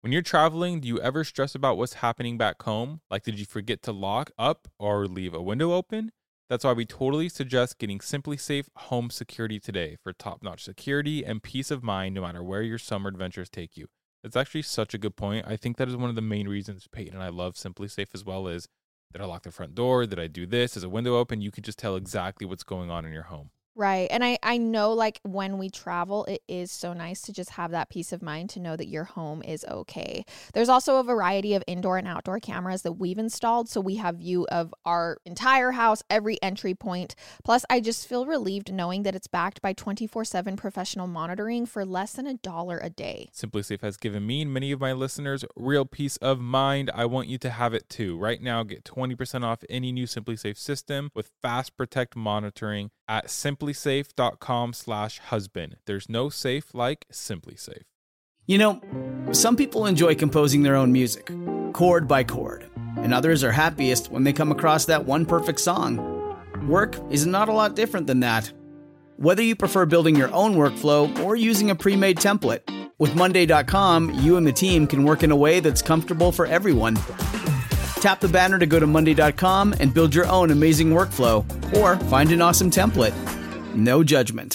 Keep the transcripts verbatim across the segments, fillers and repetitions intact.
When you're traveling, do you ever stress about what's happening back home? Like, did you forget to lock up or leave a window open? That's why we totally suggest getting SimpliSafe Home Security today for top-notch security and peace of mind no matter where your summer adventures take you. It's actually such a good point. I think that is one of the main reasons Peyton and I love SimpliSafe as well is, did I lock the front door? Did I do this? Is a window open? You can just tell exactly what's going on in your home. Right. And I, I know like when we travel, it is so nice to just have that peace of mind to know that your home is okay. There's also a variety of indoor and outdoor cameras that we've installed. So we have view of our entire house, every entry point. Plus, I just feel relieved knowing that it's backed by twenty-four seven professional monitoring for less than a dollar a day. SimpliSafe has given me and many of my listeners real peace of mind. I want you to have it too. Right now, get twenty percent off any new SimpliSafe system with Fast Protect monitoring at SimpliSafe.com slash husband. There's no safe like SimpliSafe. You know, some people enjoy composing their own music, chord by chord, and others are happiest when they come across that one perfect song. Work is not a lot different than that. Whether you prefer building your own workflow or using a pre-made template, with Monday dot com, you and the team can work in a way that's comfortable for everyone. Tap the banner to go to Monday dot com and build your own amazing workflow, or find an awesome template. No judgment.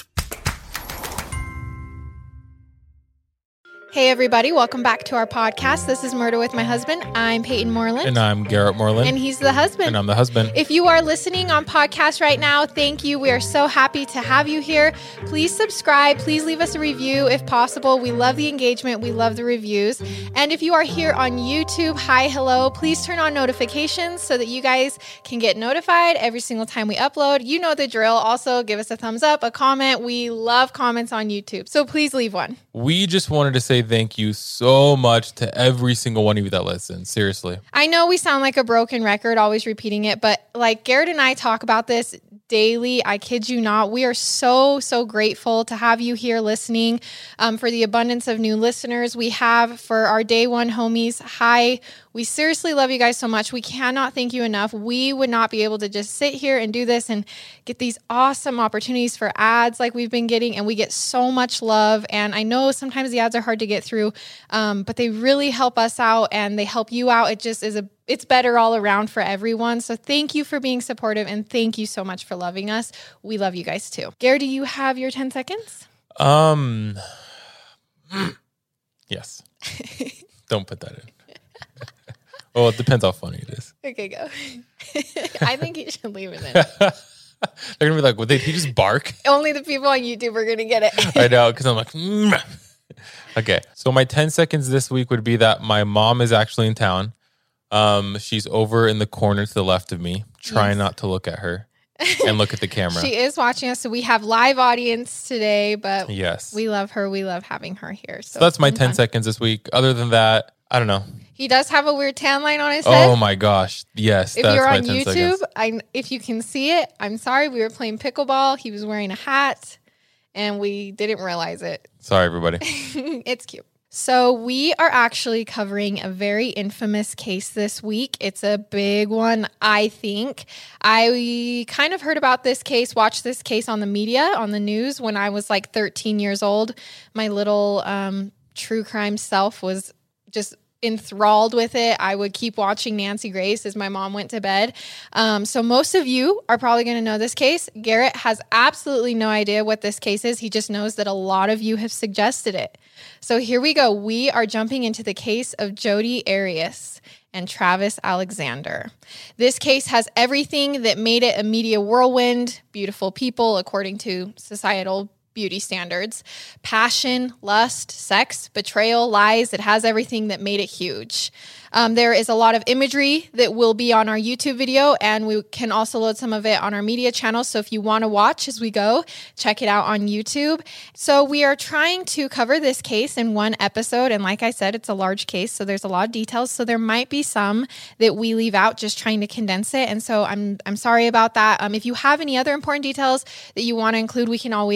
Hey everybody, welcome back to our podcast. This is Murder with My Husband. I'm Peyton Moreland. And I'm Garrett Moreland. And he's the husband. And I'm the husband. If you are listening on podcast right now, thank you. We are so happy to have you here. Please subscribe. Please leave us a review if possible. We love the engagement. We love the reviews. And if you are here on YouTube, hi, hello, please turn on notifications so that you guys can get notified every single time we upload. You know the drill. Also, give us a thumbs up, a comment. We love comments on YouTube. So please leave one. We just wanted to say thank you so much to every single one of you that listens. Seriously. I know we sound like a broken record, always repeating it, but like Garrett and I talk about this daily. I kid you not. We are so, so grateful to have you here listening, um, for the abundance of new listeners we have, for our day one homies. Hi. We seriously love you guys so much. We cannot thank you enough. We would not be able to just sit here and do this and get these awesome opportunities for ads like we've been getting, and we get so much love. And I know sometimes the ads are hard to get through, um, but they really help us out and they help you out. It just is a It's better all around for everyone. So thank you for being supportive and thank you so much for loving us. We love you guys too. Gary, do you have your ten seconds? Um, yes. Don't put that in. Well, it depends how funny it is. Okay, go. I think you should leave it in. They're going to be like, well, did he just bark? Only the people on YouTube are going to get it. I know, because I'm like, mm. Okay. So my ten seconds this week would be that my mom is actually in town. Um, she's over in the corner to the left of me, trying yes. not to look at her and look at the camera. She is watching us, so we have live audience today, but yes, we love her. We love having her here. So, so that's my ten fun. seconds this week. Other than that, I don't know. He does have a weird tan line on his head. Oh my gosh. Yes. If that's you're my on ten YouTube, seconds. I, if you can see it, I'm sorry. We were playing pickleball. He was wearing a hat and we didn't realize it. Sorry, everybody. It's cute. So we are actually covering a very infamous case this week. It's a big one, I think. I kind of heard about this case, watched this case on the media, on the news when I was like thirteen years old. My little um, true crime self was just enthralled with it. I would keep watching Nancy Grace as my mom went to bed. Um, so most of you are probably going to know this case. Garrett has absolutely no idea what this case is. He just knows that a lot of you have suggested it. So here we go. We are jumping into the case of Jodi Arias and Travis Alexander. This case has everything that made it a media whirlwind. Beautiful people, according to societal beauty standards, passion, lust, sex, betrayal, lies. It has everything that made it huge. Um, there is a lot of imagery that will be on our YouTube video, and we can also load some of it on our media channel. So if you want to watch as we go, check it out on YouTube. So we are trying to cover this case in one episode. And like I said, it's a large case, so there's a lot of details. So there might be some that we leave out, just trying to condense it. And so I'm I'm sorry about that. Um, if you have any other important details that you want to include, we can always like do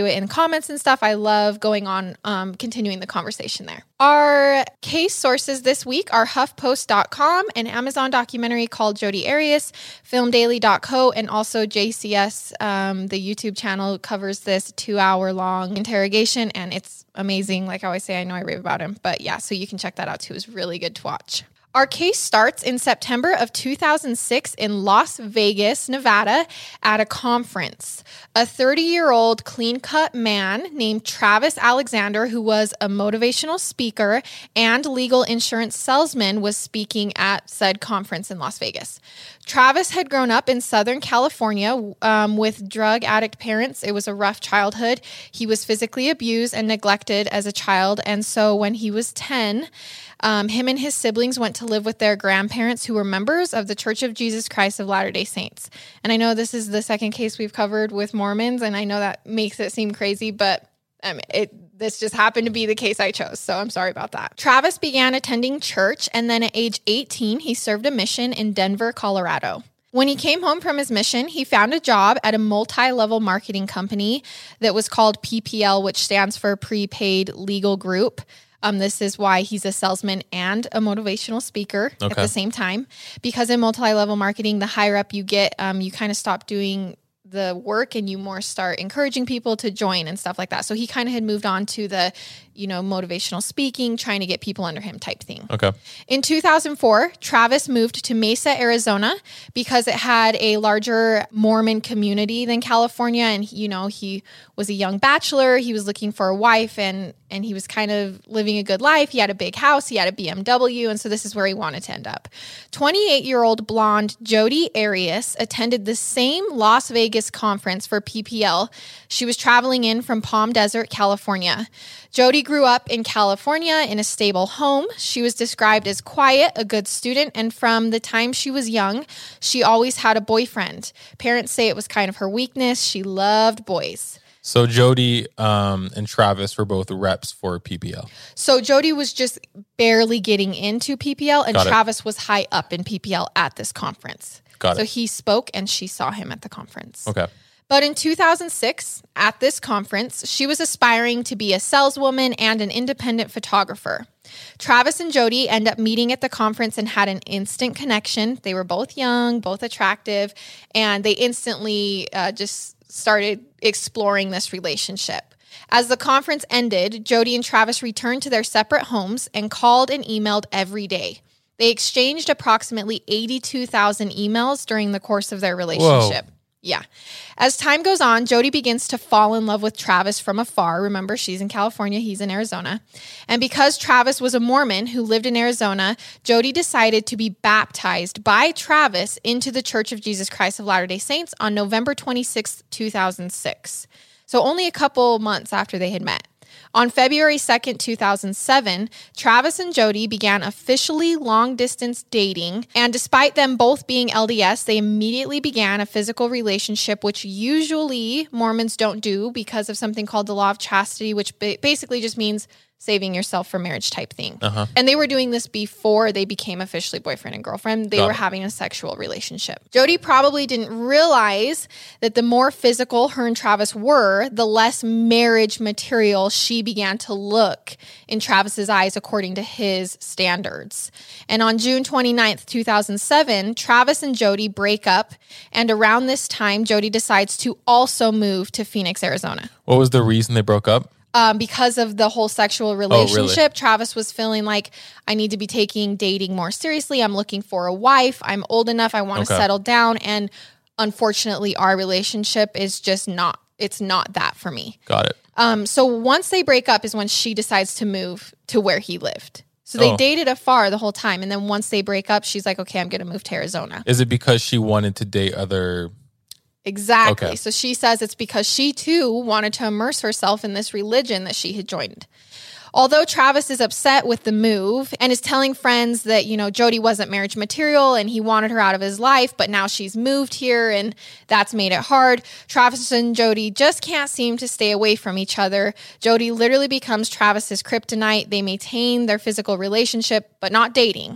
do it in comments and stuff. I love going on, um, continuing the conversation there. Our case sources this week are huff post dot com, an Amazon documentary called Jodi Arias, film daily dot co, and also J C S, um, the YouTube channel covers this two-hour long interrogation, and it's amazing. Like I always say, I know I rave about him, but yeah, so you can check that out too. It's really good to watch. Our case starts in September of two thousand six in Las Vegas, Nevada, at a conference. A thirty-year-old clean-cut man named Travis Alexander, who was a motivational speaker and legal insurance salesman, was speaking at said conference in Las Vegas. Travis had grown up in Southern California um, with drug addict parents. It was a rough childhood. He was physically abused and neglected as a child, and so when he was ten, Um, him and his siblings went to live with their grandparents who were members of the Church of Jesus Christ of Latter-day Saints. And I know this is the second case we've covered with Mormons, and I know that makes it seem crazy, but um, it this just happened to be the case I chose, so I'm sorry about that. Travis began attending church, and then at age eighteen, he served a mission in Denver, Colorado. When he came home from his mission, he found a job at a multi-level marketing company that was called P P L, which stands for Prepaid Legal Group. Um, this is why he's a salesman and a motivational speaker okay. at the same time. Because in multi-level marketing, the higher up you get, um, you kind of stop doing the work and you more start encouraging people to join and stuff like that. So he kind of had moved on to the, you know, motivational speaking, trying to get people under him type thing. Okay. In two thousand four, Travis moved to Mesa, Arizona, because it had a larger Mormon community than California. And, you know, he was a young bachelor. He was looking for a wife, and and he was kind of living a good life. He had a big house. He had a B M W. And so this is where he wanted to end up. twenty-eight-year-old blonde Jodi Arias attended the same Las Vegas conference for P P L. She was traveling in from Palm Desert, California. Jodi grew up in California in a stable home. She was described as quiet, a good student, and from the time she was young, she always had a boyfriend. Parents say it was kind of her weakness. She loved boys. So Jodi um, and Travis were both reps for P P L. So Jodi was just barely getting into P P L, and Got Travis it. was high up in P P L at this conference. Got so it. he spoke, and she saw him at the conference. Okay. But in two thousand six, at this conference, she was aspiring to be a saleswoman and an independent photographer. Travis and Jodi end up meeting at the conference and had an instant connection. They were both young, both attractive, and they instantly uh, just started exploring this relationship. As the conference ended, Jodi and Travis returned to their separate homes and called and emailed every day. They exchanged approximately eighty-two thousand emails during the course of their relationship. Whoa. Yeah. As time goes on, Jodi begins to fall in love with Travis from afar. Remember, she's in California, he's in Arizona. And because Travis was a Mormon who lived in Arizona, Jodi decided to be baptized by Travis into the Church of Jesus Christ of Latter-day Saints on November twenty-sixth, two thousand six. So only a couple months after they had met. On February second, two thousand seven, Travis and Jodi began officially long-distance dating, and despite them both being L D S, they immediately began a physical relationship, which usually Mormons don't do because of something called the law of chastity, which ba- basically just means saving yourself for marriage type thing. Uh-huh. And they were doing this before they became officially boyfriend and girlfriend. They Got were it. having a sexual relationship. Jodi probably didn't realize that the more physical her and Travis were, the less marriage material she began to look in Travis's eyes according to his standards. And on June twenty-ninth, two thousand seven, Travis and Jodi break up. And around this time, Jodi decides to also move to Phoenix, Arizona. What was the reason they broke up? Um, because of the whole sexual relationship, oh, really? Travis was feeling like, I need to be taking dating more seriously. I'm looking for a wife. I'm old enough. I want to okay. settle down. And unfortunately, our relationship is just not, it's not that for me. Got it. Um, so once they break up is when she decides to move to where he lived. So they oh. dated afar the whole time. And then once they break up, she's like, okay, I'm going to move to Arizona. Is it because she wanted to date other... Exactly. Okay. So she says it's because she too wanted to immerse herself in this religion that she had joined. Although Travis is upset with the move and is telling friends that, you know, Jodi wasn't marriage material and he wanted her out of his life, but now she's moved here and that's made it hard. Travis and Jodi just can't seem to stay away from each other. Jodi literally becomes Travis's kryptonite. They maintain their physical relationship, but not dating.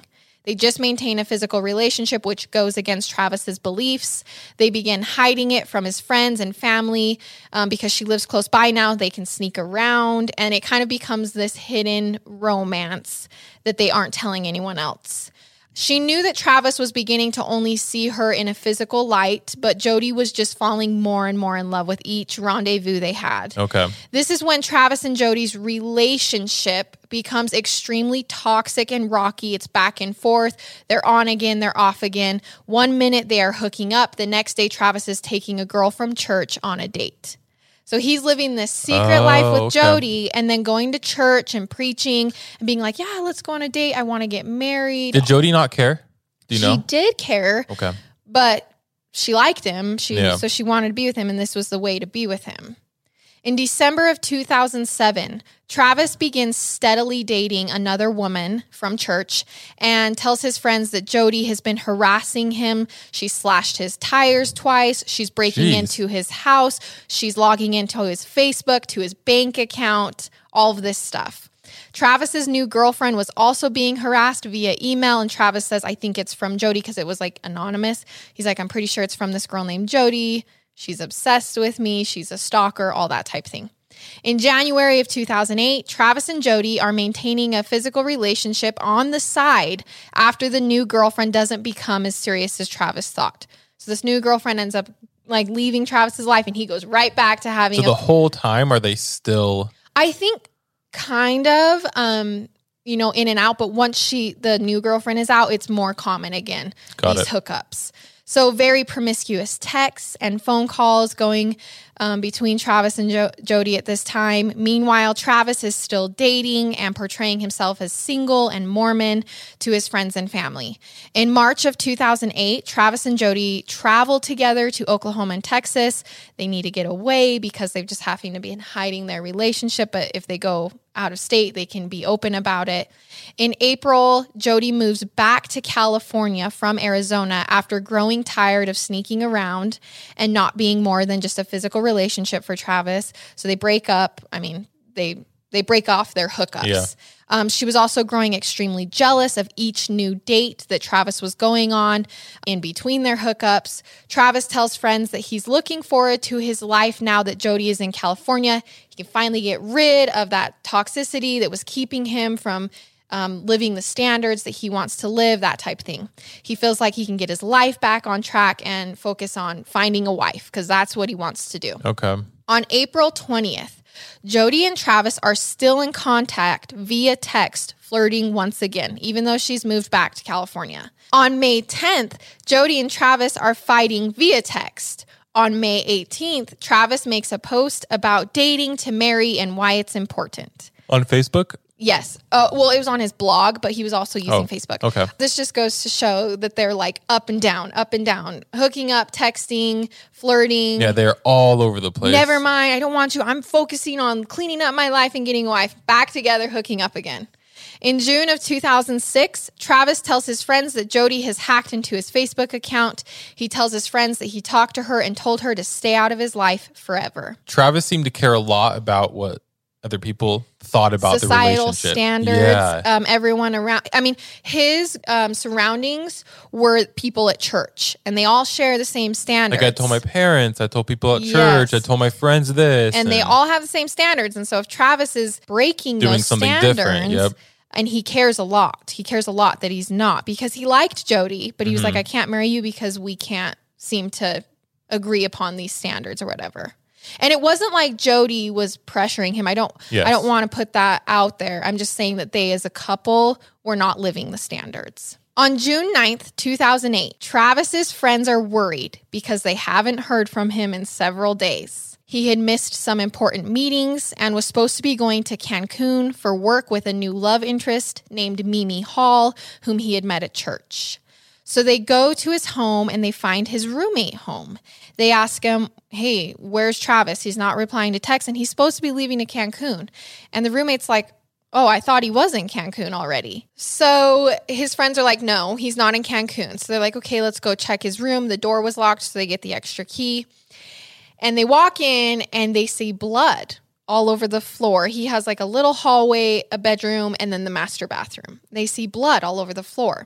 They just maintain a physical relationship, which goes against Travis's beliefs. They begin hiding it from his friends and family um, because she lives close by now. They can sneak around, and it kind of becomes this hidden romance that they aren't telling anyone else. She knew that Travis was beginning to only see her in a physical light, but Jody was just falling more and more in love with each rendezvous they had. Okay. This is when Travis and Jody's relationship becomes extremely toxic and rocky. It's back and forth. They're on again, they're off again. One minute they are hooking up. The next day, Travis is taking a girl from church on a date. So he's living this secret Oh, life with okay. Jody and then going to church and preaching and being like, yeah, let's go on a date. I want to get married. Did Jody not care? Do you she know? did care, Okay. but she liked him. She Yeah. So she wanted to be with him, and this was the way to be with him. In December of two thousand seven, Travis begins steadily dating another woman from church and tells his friends that Jody has been harassing him. She slashed his tires twice. She's breaking Jeez. into his house. She's logging into his Facebook, to his bank account, all of this stuff. Travis's new girlfriend was also being harassed via email, and Travis says, I think it's from Jody because it was like anonymous. He's like, I'm pretty sure it's from this girl named Jody. She's obsessed with me. She's a stalker, all that type thing. In January of two thousand eight, Travis and Jody are maintaining a physical relationship on the side after the new girlfriend doesn't become as serious as Travis thought. So this new girlfriend ends up like leaving Travis's life, and he goes right back to having So a the whole time, are they still... I think kind of, um, you know, in and out. But once she, the new girlfriend is out, it's more common again, Got these it. hookups. So very promiscuous texts and phone calls going um, between Travis and jo- Jody at this time. Meanwhile, Travis is still dating and portraying himself as single and Mormon to his friends and family. In March of two thousand eight, Travis and Jody travel together to Oklahoma and Texas. They need to get away because they've just having to be hiding their relationship. But if they go out of state, they can be open about it. In April, Jody moves back to California from Arizona after growing tired of sneaking around and not being more than just a physical relationship for Travis. So they break up. I mean, they they break off their hookups. Yeah. Um, she was also growing extremely jealous of each new date that Travis was going on in between their hookups. Travis tells friends that he's looking forward to his life now that Jody is in California. He can finally get rid of that toxicity that was keeping him from um, living the standards that he wants to live, that type of thing. He feels like he can get his life back on track and focus on finding a wife because that's what he wants to do. Okay. On April twentieth, Jody and Travis are still in contact via text, flirting once again, even though she's moved back to California. On May tenth, Jody and Travis are fighting via text. On May eighteenth, Travis makes a post about dating to marry and why it's important. On Facebook? Yes. Uh, well, it was on his blog, but he was also using Oh, Facebook. okay. This just goes to show that they're like up and down, up and down, hooking up, texting, flirting. Yeah, they're all over the place. Never mind. I don't want you. I'm focusing on cleaning up my life and getting a wife. Back together, hooking up again. In June of two thousand six, Travis tells his friends that Jody has hacked into his Facebook account. He tells his friends that he talked to her and told her to stay out of his life forever. Travis seemed to care a lot about what other people thought about Societal the relationship. standards, Yeah. um, everyone around. I mean, his um, surroundings were people at church, and they all share the same standards. Like I told my parents, I told people at Yes. church, I told my friends this. and they all have the same standards. And so if Travis is breaking Doing those something standards, different, yep. and he cares a lot, he cares a lot that he's not, because he liked Jody, but he was Mhm. like, I can't marry you because we can't seem to agree upon these standards or whatever. And it wasn't like Jody was pressuring him. I don't Yes. I don't want to put that out there. I'm just saying that they as a couple were not living the standards. On June ninth, two thousand eight, Travis's friends are worried because they haven't heard from him in several days. He had missed some important meetings and was supposed to be going to Cancun for work with a new love interest named Mimi Hall, whom he had met at church. So they go to his home and they find his roommate home. They ask him, hey, where's Travis? He's not replying to texts and he's supposed to be leaving to Cancun. And the roommate's like, oh, I thought he was in Cancun already. So his friends are like, no, he's not in Cancun. So they're like, okay, let's go check his room. The door was locked, so they get the extra key. And they walk in and they see blood all over the floor. He has like a little hallway, a bedroom, and then the master bathroom. They see blood all over the floor.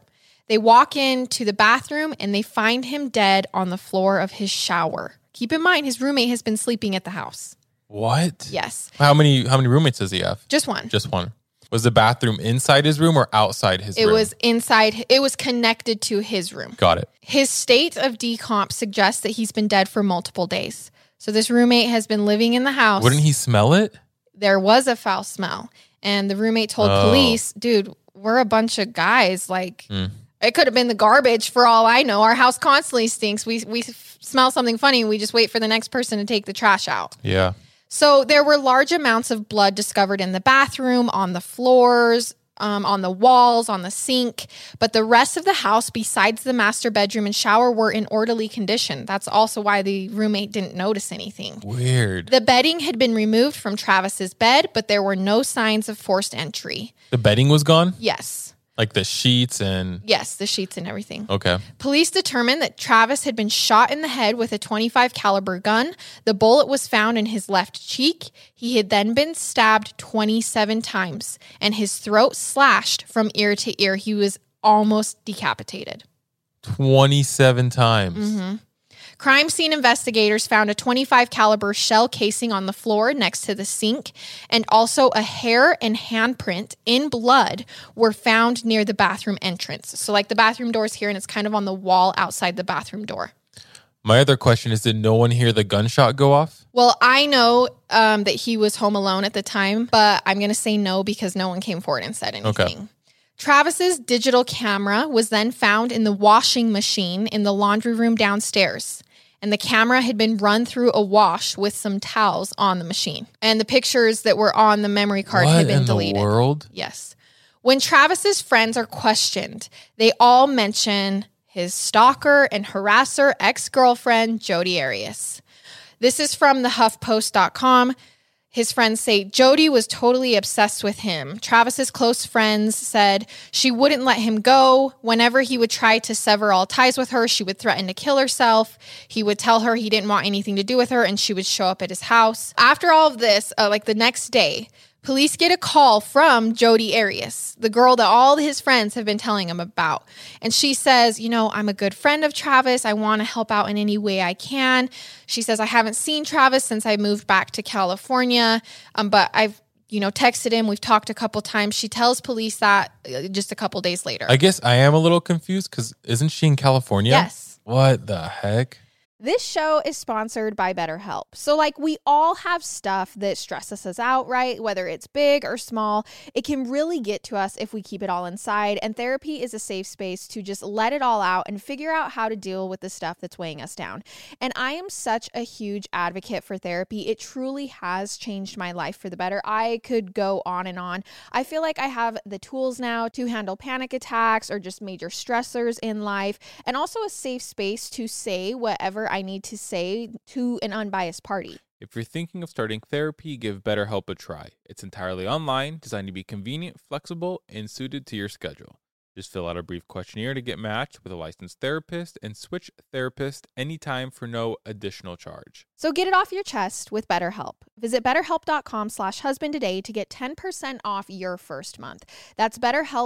They walk into the bathroom and they find him dead on the floor of his shower. Keep in mind, his roommate has been sleeping at the house. What? Yes. How many how many roommates does he have? Just one. Just one. Was the bathroom inside his room or outside his it room? It was inside. It was connected to his room. Got it. His state of decomp suggests that he's been dead for multiple days. So this roommate has been living in the house. Wouldn't he smell it? There was a foul smell. And the roommate told Oh. police, dude, we're a bunch of guys. Like, Mm. it could have been the garbage for all I know. Our house constantly stinks. We, we f- smell something funny and we just wait for the next person to take the trash out. Yeah. So there were large amounts of blood discovered in the bathroom, on the floors, um, on the walls, on the sink. But the rest of the house, besides the master bedroom and shower, were in orderly condition. That's also why the roommate didn't notice anything. Weird. The bedding had been removed from Travis's bed, but there were no signs of forced entry. The bedding was gone? Yes. Like the sheets and... Yes, the sheets and everything. Okay. Police determined that Travis had been shot in the head with a twenty-five caliber gun. The bullet was found in his left cheek. He had then been stabbed twenty-seven times and his throat slashed from ear to ear. He was almost decapitated. twenty-seven times. Mm-hmm. Crime scene investigators found a twenty-five caliber shell casing on the floor next to the sink, and also a hair and handprint in blood were found near the bathroom entrance. So like the bathroom door's here and it's kind of on the wall outside the bathroom door. My other question is, did no one hear the gunshot go off? Well, I know um, that he was home alone at the time, but I'm going to say no because no one came forward and said anything. Okay. Travis's digital camera was then found in the washing machine in the laundry room downstairs. And the camera had been run through a wash with some towels on the machine. And the pictures that were on the memory card What had been in deleted. the world? Yes. When Travis's friends are questioned, they all mention his stalker and harasser ex-girlfriend, Jodi Arias. This is from the huff post dot com. His friends say Jodi was totally obsessed with him. Travis's close friends said she wouldn't let him go. Whenever he would try to sever all ties with her, she would threaten to kill herself. He would tell her he didn't want anything to do with her, and she would show up at his house. After all of this, uh, like the next day, police get a call from Jodi Arias, the girl that all his friends have been telling him about. And she says, you know, I'm a good friend of Travis. I want to help out in any way I can. She says, I haven't seen Travis since I moved back to California, um, but I've, you know, texted him. We've talked a couple times. She tells police that uh, just a couple days later. I guess I am a little confused because isn't she in California? Yes. What the heck? This show is sponsored by BetterHelp. So like we all have stuff that stresses us out, right? Whether it's big or small, it can really get to us if we keep it all inside. And therapy is a safe space to just let it all out and figure out how to deal with the stuff that's weighing us down. And I am such a huge advocate for therapy. It truly has changed my life for the better. I could go on and on. I feel like I have the tools now to handle panic attacks or just major stressors in life, and also a safe space to say whatever I need to say to an unbiased party. If you're thinking of starting therapy, give BetterHelp a try. It's entirely online, designed to be convenient, flexible, and suited to your schedule. Just fill out a brief questionnaire to get matched with a licensed therapist and switch therapist anytime for no additional charge. So get it off your chest with BetterHelp. Visit betterhelp.com slash husband today to get ten percent off your first month. That's BetterHelp,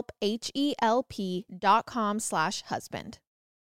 H-E-L-P dot com slash husband.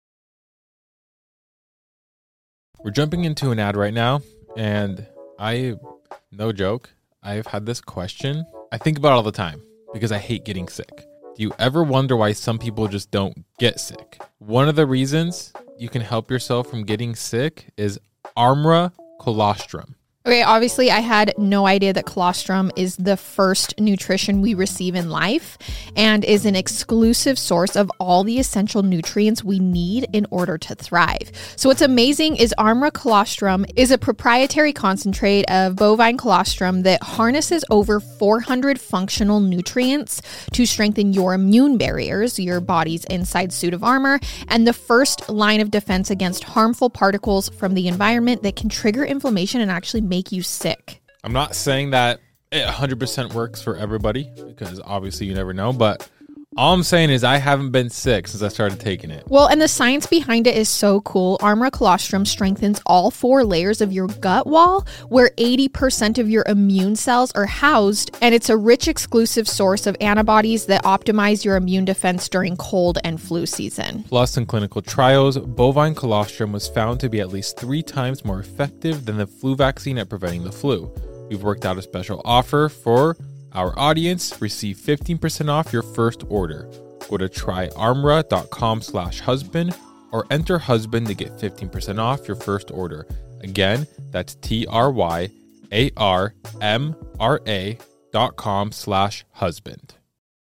We're jumping into an ad right now, and I, no joke, I've had this question. I think about it all the time because I hate getting sick. Do you ever wonder why some people just don't get sick? One of the reasons you can help yourself from getting sick is Armra Colostrum. Okay, obviously I had no idea that colostrum is the first nutrition we receive in life and is an exclusive source of all the essential nutrients we need in order to thrive. So what's amazing is Armra Colostrum is a proprietary concentrate of bovine colostrum that harnesses over four hundred functional nutrients to strengthen your immune barriers, your body's inside suit of armor, and the first line of defense against harmful particles from the environment that can trigger inflammation and actually make you sick. I'm not saying that it one hundred percent works for everybody because obviously you never know, but All I'm saying is I haven't been sick since I started taking it. Well, and the science behind it is so cool. Armra colostrum strengthens all four layers of your gut wall, where eighty percent of your immune cells are housed, and it's a rich, exclusive source of antibodies that optimize your immune defense during cold and flu season. Plus, in clinical trials, bovine colostrum was found to be at least three times more effective than the flu vaccine at preventing the flu. We've worked out a special offer for our audience. Receive fifteen percent off your first order. Go to tryarmra.com slash husband or enter husband to get fifteen percent off your first order. Again, that's T-R-Y-A-R-M-R-A dot com slash husband.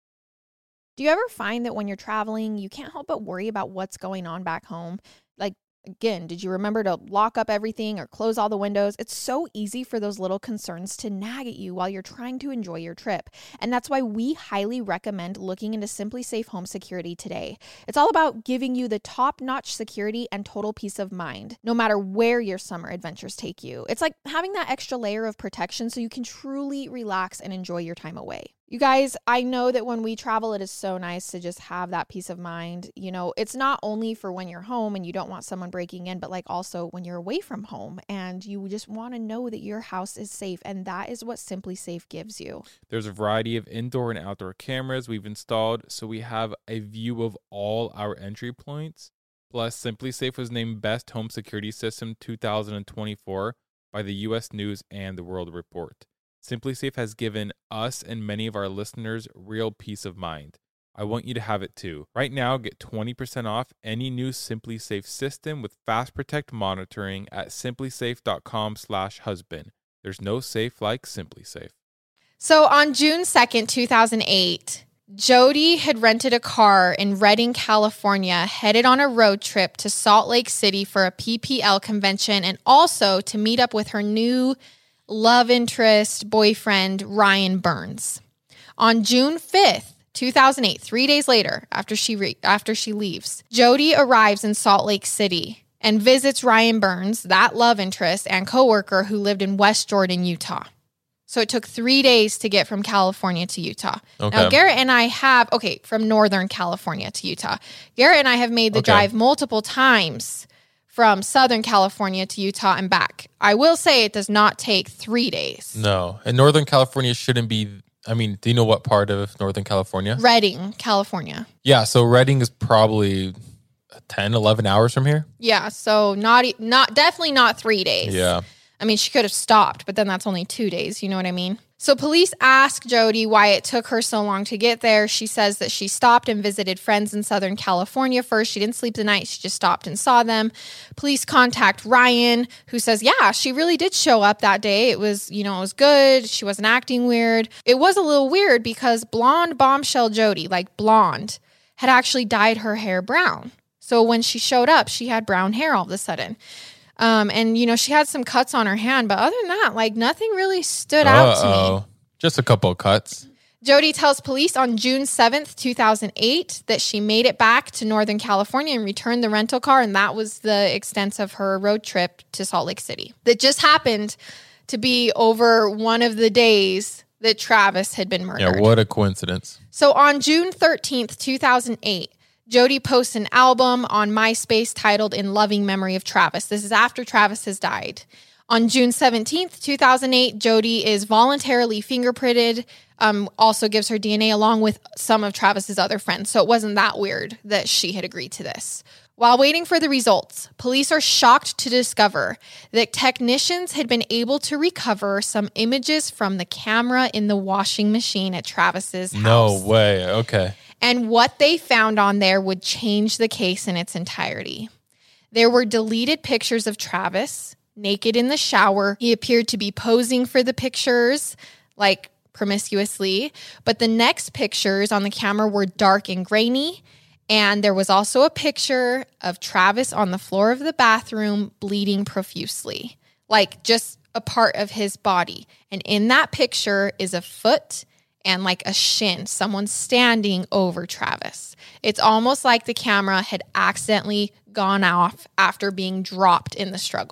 Do you ever find that when you're traveling, you can't help but worry about what's going on back home? Like, again, did you remember to lock up everything or close all the windows? It's so easy for those little concerns to nag at you while you're trying to enjoy your trip. And that's why we highly recommend looking into SimpliSafe Home Security today. It's all about giving you the top-notch security and total peace of mind, no matter where your summer adventures take you. It's like having that extra layer of protection so you can truly relax and enjoy your time away. You guys, I know that when we travel, it is so nice to just have that peace of mind. You know, it's not only for when you're home and you don't want someone breaking in, but like also when you're away from home and you just want to know that your house is safe. And that is what SimpliSafe gives you. There's a variety of indoor and outdoor cameras we've installed, so we have a view of all our entry points. Plus, SimpliSafe was named Best Home Security System two thousand twenty-four by the U S News and the World Report. SimpliSafe has given us and many of our listeners real peace of mind. I want you to have it too. Right now, get twenty percent off any new SimpliSafe system with Fast Protect monitoring at simplisafe.com slash husband. There's no safe like SimpliSafe. So on June second, two thousand eight, Jody had rented a car in Redding, California, headed on a road trip to Salt Lake City for a P P L convention and also to meet up with her new love interest boyfriend, Ryan Burns. On June fifth, two thousand eight, three days later, after she re- after she leaves, Jody arrives in Salt Lake City and visits Ryan Burns, that love interest and coworker who lived in West Jordan, Utah. So it took three days to get from California to Utah. Okay. Now, Garrett and I have, okay, from Northern California to Utah. Garrett and I have made the Okay. drive multiple times from Southern California to Utah and back. I will say it does not take three days. No, and Northern California shouldn't be, I mean, do you know what part of Northern California? Redding, California. Yeah, so Redding is probably ten, eleven hours from here. Yeah, so not e- not definitely not three days. Yeah. I mean, she could have stopped, but then that's only two days. You know what I mean? So police ask Jody why it took her so long to get there. She says that she stopped and visited friends in Southern California first. She didn't sleep the night. She just stopped and saw them. Police contact Ryan, who says, yeah, she really did show up that day. It was, you know, it was good. She wasn't acting weird. It was a little weird because blonde bombshell Jody, like blonde, had actually dyed her hair brown. So when she showed up, she had brown hair all of a sudden. Um, and, you know, she had some cuts on her hand, but other than that, like nothing really stood out to me. Uh-oh. Just a couple of cuts. Jody tells police on June seventh, two thousand eight that she made it back to Northern California and returned the rental car. And that was the extent of her road trip to Salt Lake City. That just happened to be over one of the days that Travis had been murdered. Yeah, what a coincidence. So on June thirteenth, two thousand eight, Jody posts an album on MySpace titled In Loving Memory of Travis. This is after Travis has died. On June seventeenth, two thousand eight, Jody is voluntarily fingerprinted, um, also gives her D N A along with some of Travis's other friends. So it wasn't that weird that she had agreed to this. While waiting for the results, police are shocked to discover that technicians had been able to recover some images from the camera in the washing machine at Travis's house. No way. Okay. And what they found on there would change the case in its entirety. There were deleted pictures of Travis naked in the shower. He appeared to be posing for the pictures, like promiscuously. But the next pictures on the camera were dark and grainy. And there was also a picture of Travis on the floor of the bathroom bleeding profusely, like just a part of his body. And in that picture is a foot and like a shin, someone standing over Travis. It's almost like the camera had accidentally gone off after being dropped in the struggle.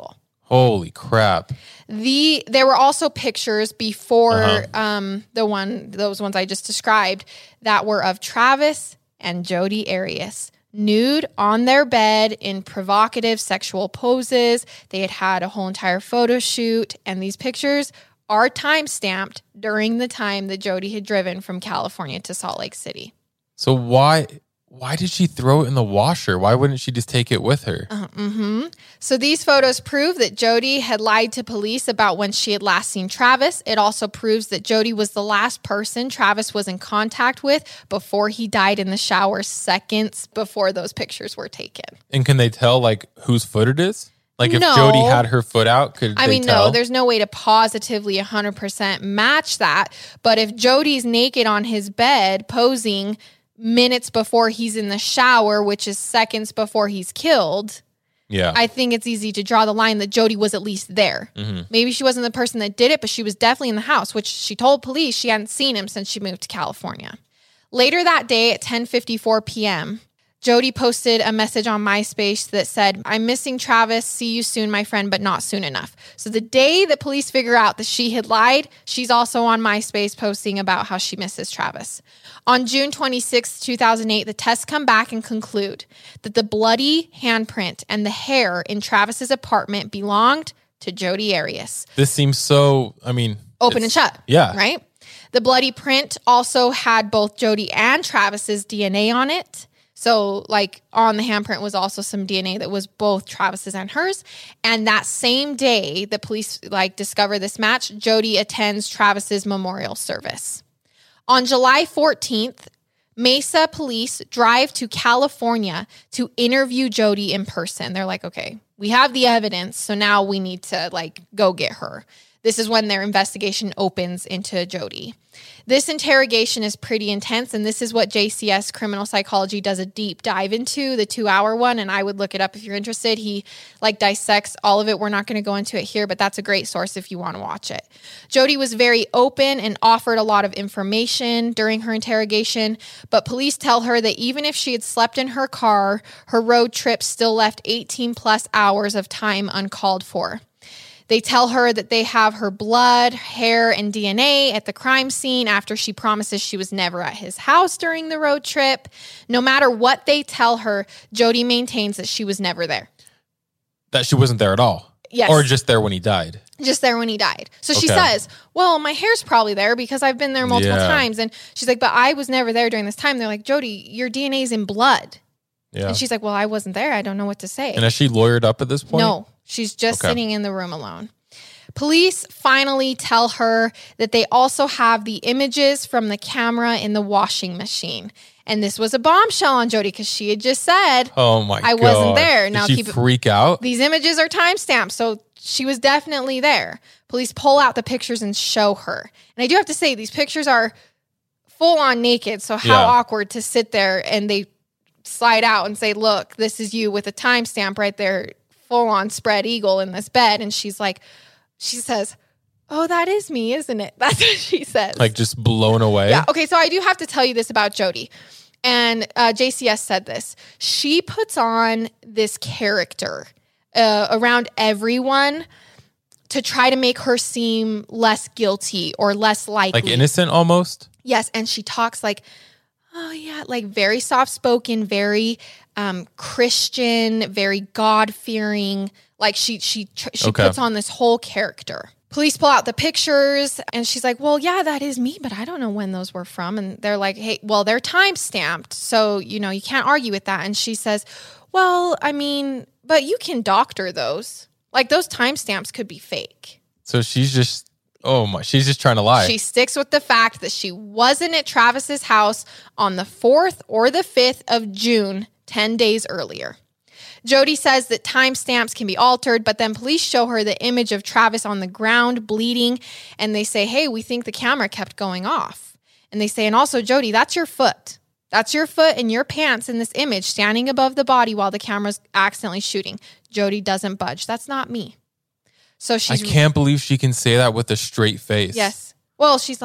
Holy crap. The there were also pictures before Uh-huh. um, the one those ones I just described that were of Travis and Jodi Arias nude on their bed in provocative sexual poses. They had had a whole entire photo shoot, and these pictures are time stamped during the time that Jodi had driven from California to Salt Lake City. So why why did she throw it in the washer? Why wouldn't she just take it with her? Uh, mm-hmm. So these photos prove that Jodi had lied to police about when she had last seen Travis. It also proves that Jodi was the last person Travis was in contact with before he died in the shower seconds before those pictures were taken. And can they tell like whose foot it is? Like if No. Jodi had her foot out, could I they mean, tell? no, there's no way to positively one hundred percent match that. But if Jodi's naked on his bed posing minutes before he's in the shower, which is seconds before he's killed, Yeah. I think it's easy to draw the line that Jodi was at least there. Mm-hmm. Maybe she wasn't the person that did it, but she was definitely in the house, which she told police she hadn't seen him since she moved to California. Later that day at ten fifty-four p.m., Jodi posted a message on MySpace that said, "I'm missing Travis. See you soon, my friend, but not soon enough." So the day that police figure out that she had lied, she's also on MySpace posting about how she misses Travis. On June twenty-sixth, two thousand eight, the tests come back and conclude that the bloody handprint and the hair in Travis's apartment belonged to Jodi Arias. This seems so, I mean. Open and it's- shut. Yeah. Right? The bloody print also had both Jodi and Travis's D N A on it. So, like, on the handprint was also some D N A that was both Travis's and hers. And that same day, the police, like, discover this match, Jodi attends Travis's memorial service. On July fourteenth, Mesa police drive to California to interview Jodi in person. They're like, okay, we have the evidence, so now we need to, like, go get her. This is when their investigation opens into Jodi. This interrogation is pretty intense, and this is what J C S Criminal Psychology does a deep dive into, the two-hour one, and I would look it up if you're interested. He, like, dissects all of it. We're not going to go into it here, but that's a great source if you want to watch it. Jodi was very open and offered a lot of information during her interrogation, but police tell her that even if she had slept in her car, her road trip still left eighteen plus hours of time uncalled for. They tell her that they have her blood, hair, and D N A at the crime scene after she promises she was never at his house during the road trip. No matter what they tell her, Jodi maintains that she was never there. That she wasn't there at all? Yes. Or just there when he died? Just there when he died. So she Okay. says, well, my hair's probably there because I've been there multiple Yeah. times. And she's like, but I was never there during this time. They're like, Jodi, your D N A's in blood. Yeah. And she's like, well, I wasn't there. I don't know what to say. And has she lawyered up at this point? No, she's just Okay. sitting in the room alone. Police finally tell her that they also have the images from the camera in the washing machine. And this was a bombshell on Jodi because she had just said, Oh my god. I wasn't there. Did Now she keep it- freak out? these images are timestamped. So she was definitely there. Police pull out the pictures and show her. And I do have to say, these pictures are full on naked. So how Yeah. awkward to sit there and they slide out and say, look, this is you with a timestamp right there, full on spread eagle in this bed. And she's like, she says, oh, that is me, isn't it? That's what she says. Like just blown away? Yeah. Okay. So I do have to tell you this about Jodi. And uh, J C S said this. She puts on this character uh, around everyone to try to make her seem less guilty or less likely. Like innocent almost? Yes. And she talks like, oh, yeah, like very soft spoken, very um, Christian, very God fearing. Like she she she Okay. puts on this whole character. Police pull out the pictures and she's like, well, yeah, that is me, but I don't know when those were from. And they're like, hey, well, they're time stamped. So, you know, you can't argue with that. And she says, well, I mean, but you can doctor those. Like those timestamps could be fake. So she's just, oh my, she's just trying to lie. She sticks with the fact that she wasn't at Travis's house on the fourth or the fifth of June, ten days earlier. Jodi says that timestamps can be altered, but then police show her the image of Travis on the ground bleeding, and they say, hey, we think the camera kept going off. And they say, and also, Jodi, that's your foot. That's your foot and your pants in this image standing above the body while the camera's accidentally shooting. Jodi doesn't budge. That's not me. So I she's can't believe she can say that with a straight face. Yes. Well, she's like,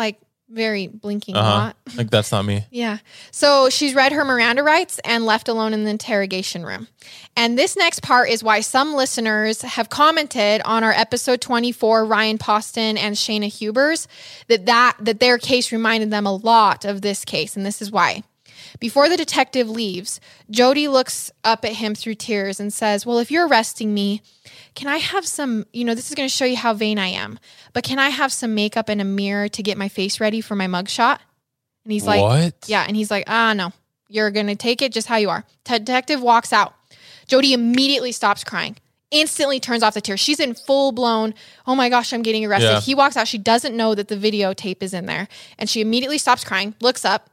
very blinking Uh-huh. a lot. Like, that's not me. Yeah. So she's read her Miranda rights and left alone in the interrogation room. And this next part is why some listeners have commented on our episode twenty-four, Ryan Poston and Shayna Hubers, that, that that their case reminded them a lot of this case. And this is why. Before the detective leaves, Jody looks up at him through tears and says, well, if you're arresting me, can I have some, you know, this is going to show you how vain I am, but can I have some makeup and a mirror to get my face ready for my mugshot? And he's like, what? Yeah. And he's like, ah, no, you're going to take it just how you are. Detective walks out. Jody immediately stops crying, instantly turns off the tears. She's in full blown, oh my gosh, I'm getting arrested. Yeah. He walks out. She doesn't know that the videotape is in there. And she immediately stops crying, looks up,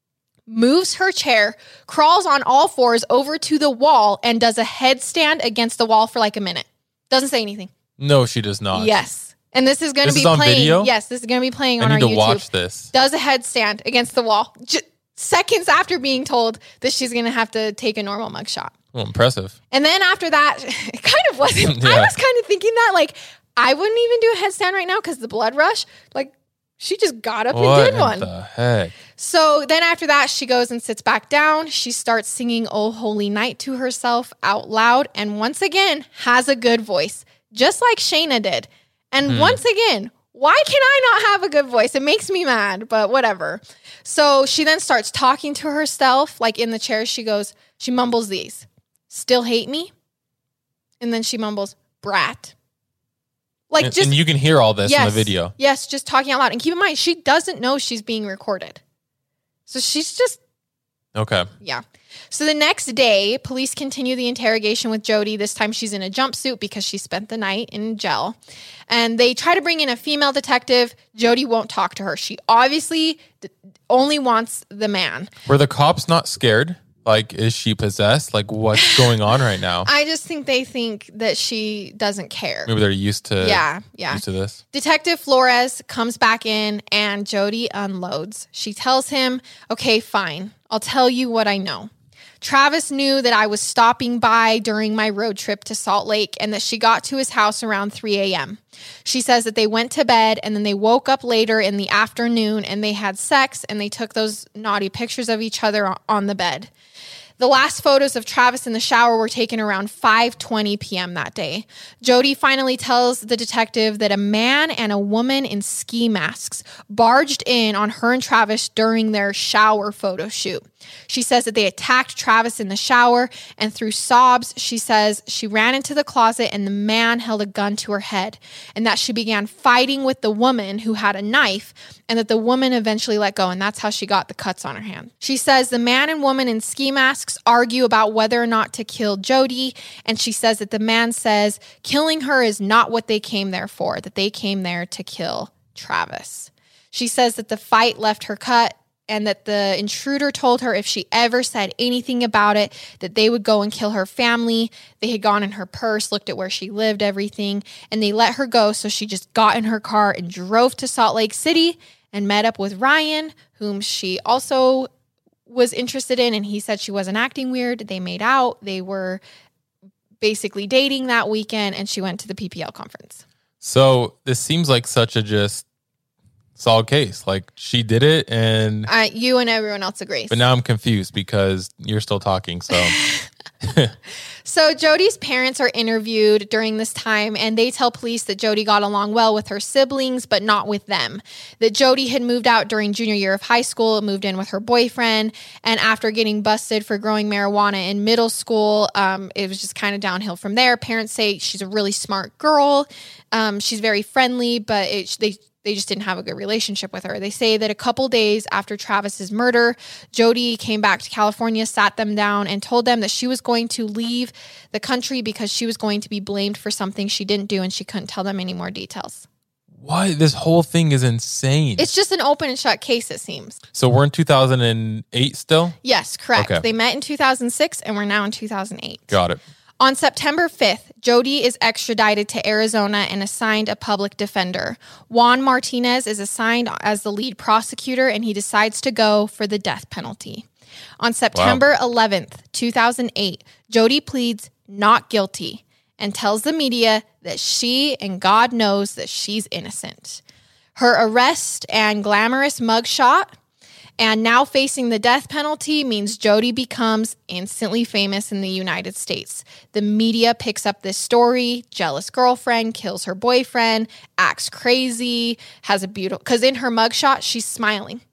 moves her chair, crawls on all fours over to the wall, and does a headstand against the wall for like a minute. Doesn't say anything. No, she does not. Yes. And this is going to This be is on playing. video? Yes, this is going to be playing I on our need to YouTube. watch this. Does a headstand against the wall. Just seconds after being told that she's going to have to take a normal mugshot. Well, impressive. And then after that, it kind of wasn't. I Yeah. was kind of thinking that, like, I wouldn't even do a headstand right now because the blood rush. Like, she just got up What and did in one. the heck? So then after that, she goes and sits back down. She starts singing Oh Holy Night to herself out loud. And once again, has a good voice, just like Shayna did. And Hmm. once again, why can I not have a good voice? It makes me mad, but whatever. So she then starts talking to herself, like in the chair. She goes, she mumbles these, still hate me? And then she mumbles, brat. Like and, just and you can hear all this in the video. Yes, just talking out loud. And keep in mind, she doesn't know she's being recorded. So she's just, Okay. yeah. So the next day, police continue the interrogation with Jody. This time she's in a jumpsuit because she spent the night in jail. And they try to bring in a female detective. Jody won't talk to her. She obviously d- only wants the man. Were the cops not scared? Like, is she possessed? Like, what's going on right now? I just think they think that she doesn't care. Maybe they're used to Yeah, yeah. used to this. Detective Flores comes back in and Jody unloads. She tells him, okay, fine. I'll tell you what I know. Travis knew that I was stopping by during my road trip to Salt Lake and that she got to his house around three a.m. She says that they went to bed and then they woke up later in the afternoon and they had sex and they took those naughty pictures of each other on the bed. The last photos of Travis in the shower were taken around five twenty p.m. that day. Jody finally tells the detective that a man and a woman in ski masks barged in on her and Travis during their shower photo shoot. She says that they attacked Travis in the shower, and through sobs, she says she ran into the closet and the man held a gun to her head, and that she began fighting with the woman who had a knife, and that the woman eventually let go, and that's how she got the cuts on her hand. She says the man and woman in ski masks argue about whether or not to kill Jody, and she says that the man says killing her is not what they came there for, that they came there to kill Travis. She says that the fight left her cut, and that the intruder told her if she ever said anything about it, that they would go and kill her family. They had gone in her purse, looked at where she lived, everything, and they let her go. So she just got in her car and drove to Salt Lake City and met up with Ryan, whom she also was interested in. And he said she wasn't acting weird. They made out. They were basically dating that weekend, and she went to the P P L conference. So this seems like such a just solid case. Like, she did it, and Uh, you and everyone else agrees. but now I'm confused because you're still talking. So So Jody's parents are interviewed during this time, and they tell police that Jody got along well with her siblings, but not with them. That Jody had moved out during junior year of high school, moved in with her boyfriend, and after getting busted for growing marijuana in middle school, um, it was just kind of downhill from there. Parents say she's a really smart girl. Um, she's very friendly, but it, they They just didn't have a good relationship with her. They say that a couple days after Travis's murder, Jody came back to California, sat them down, and told them that she was going to leave the country because she was going to be blamed for something she didn't do, and she couldn't tell them any more details. what? This whole thing is insane. It's just an open and shut case, it seems. So we're in two thousand eight still? Yes, correct. Okay. They met in two thousand six, and we're now in two thousand eight. Got it. On September fifth, Jody is extradited to Arizona and assigned a public defender. Juan Martinez is assigned as the lead prosecutor, and he decides to go for the death penalty. On September eleventh, two thousand eight, Jody pleads not guilty and tells the media that she and God knows that she's innocent. Her arrest and glamorous mugshot and now facing the death penalty means Jodi becomes instantly famous in the United States. The media picks up this story. Jealous girlfriend kills her boyfriend, acts crazy, has a beautiful, because in her mugshot, she's smiling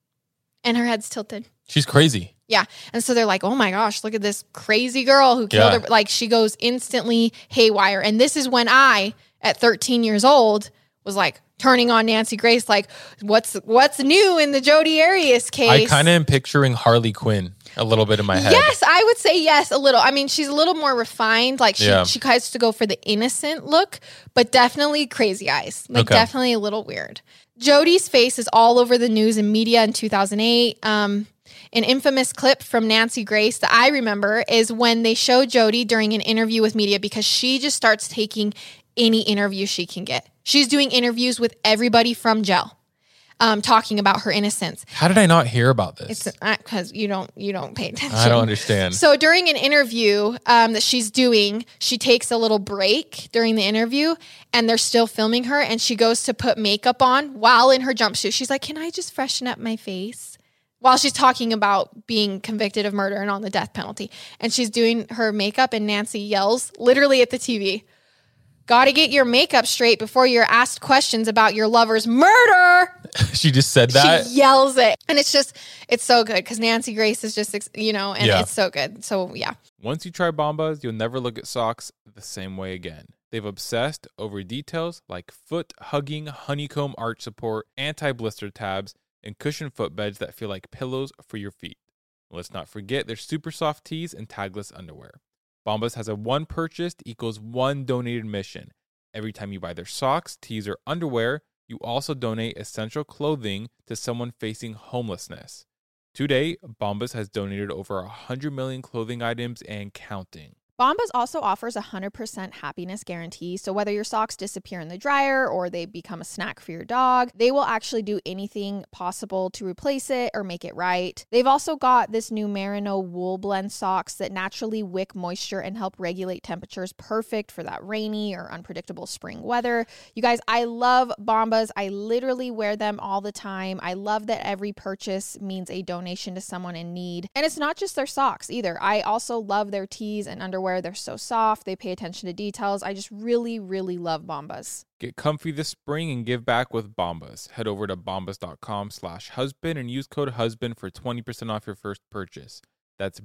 and her head's tilted. She's crazy. Yeah. And so they're like, oh my gosh, look at this crazy girl who killed Yeah. her. Like she goes instantly haywire. And this is when I, at thirteen years old, was like turning on Nancy Grace. Like what's, what's new in the Jodi Arias case? I kind of am picturing Harley Quinn a little bit in my head. Yes, I would say yes, a little. I mean, she's a little more refined. Like she, Yeah. she tries to go for the innocent look, but definitely crazy eyes. Like Okay. definitely a little weird. Jodi's face is all over the news and media in two thousand eight. Um, an infamous clip from Nancy Grace that I remember is when they show Jodi during an interview with media because she just starts taking any interview she can get. She's doing interviews with everybody from jail, um, talking about her innocence. How did I not hear about this? It's because you don't you don't pay attention. I don't understand. So during an interview um, that she's doing, she takes a little break during the interview and they're still filming her and she goes to put makeup on while in her jumpsuit. She's like, can I just freshen up my face? While she's talking about being convicted of murder and on the death penalty. And she's doing her makeup and Nancy yells literally at the T V, got to get your makeup straight before you're asked questions about your lover's murder. She just said that? She yells it. And it's just, it's so good because Nancy Grace is just, you know, and Yeah. it's so good. So, yeah. Once you try Bombas, you'll never look at socks the same way again. They've obsessed over details like foot-hugging honeycomb arch support, anti-blister tabs, and cushioned footbeds that feel like pillows for your feet. Let's not forget their super soft tees and tagless underwear. Bombas has a one purchased equals one donated mission. Every time you buy their socks, tees, or underwear, you also donate essential clothing to someone facing homelessness. Today, Bombas has donated over one hundred million clothing items and counting. Bombas also offers a one hundred percent happiness guarantee. So whether your socks disappear in the dryer or they become a snack for your dog, they will actually do anything possible to replace it or make it right. They've also got this new Merino wool blend socks that naturally wick moisture and help regulate temperatures, perfect for that rainy or unpredictable spring weather. You guys, I love Bombas. I literally wear them all the time. I love that every purchase means a donation to someone in need. And it's not just their socks either. I also love their tees and underwear. They're so soft. They pay attention to details. I just really, really love Bombas. Get comfy this spring and give back with Bombas. Head over to bombas.com slash husband and use code husband for twenty percent off your first purchase. That's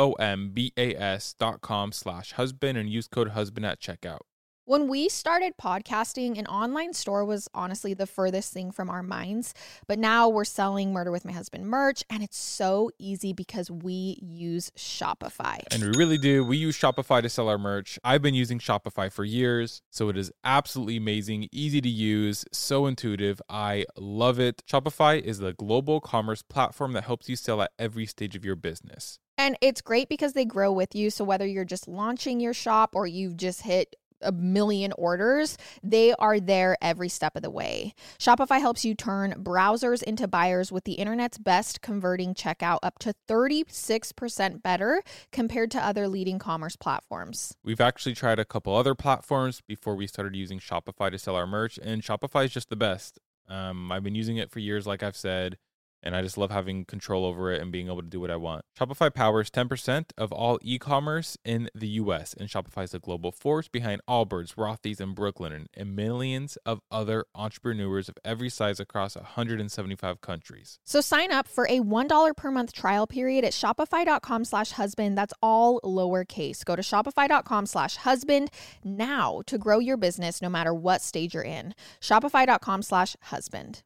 B-O-M-B-A-S dot com slash husband and use code husband at checkout. When we started podcasting, an online store was honestly the furthest thing from our minds. But now we're selling Murder with My Husband merch, and it's so easy because we use Shopify. And we really do. We use Shopify to sell our merch. I've been using Shopify for years, so it is absolutely amazing, easy to use, so intuitive. I love it. Shopify is the global commerce platform that helps you sell at every stage of your business. And it's great because they grow with you. So whether you're just launching your shop or you've just hit a million orders, they are there every step of the way. Shopify helps you turn browsers into buyers with the internet's best converting checkout, up to thirty-six percent better compared to other leading commerce platforms. We've actually tried a couple other platforms before we started using Shopify to sell our merch, and Shopify is just the best. Um, I've been using it for years, like I've said, and I just love having control over it and being able to do what I want. Shopify powers ten percent of all e-commerce in the U S, and Shopify is the global force behind Allbirds, Rothy's, and Brooklinen, and millions of other entrepreneurs of every size across one hundred seventy-five countries. So sign up for a one dollar per month trial period at shopify.com slash husband. That's all lowercase. Go to shopify.com slash husband now to grow your business no matter what stage you're in. Shopify.com slash husband.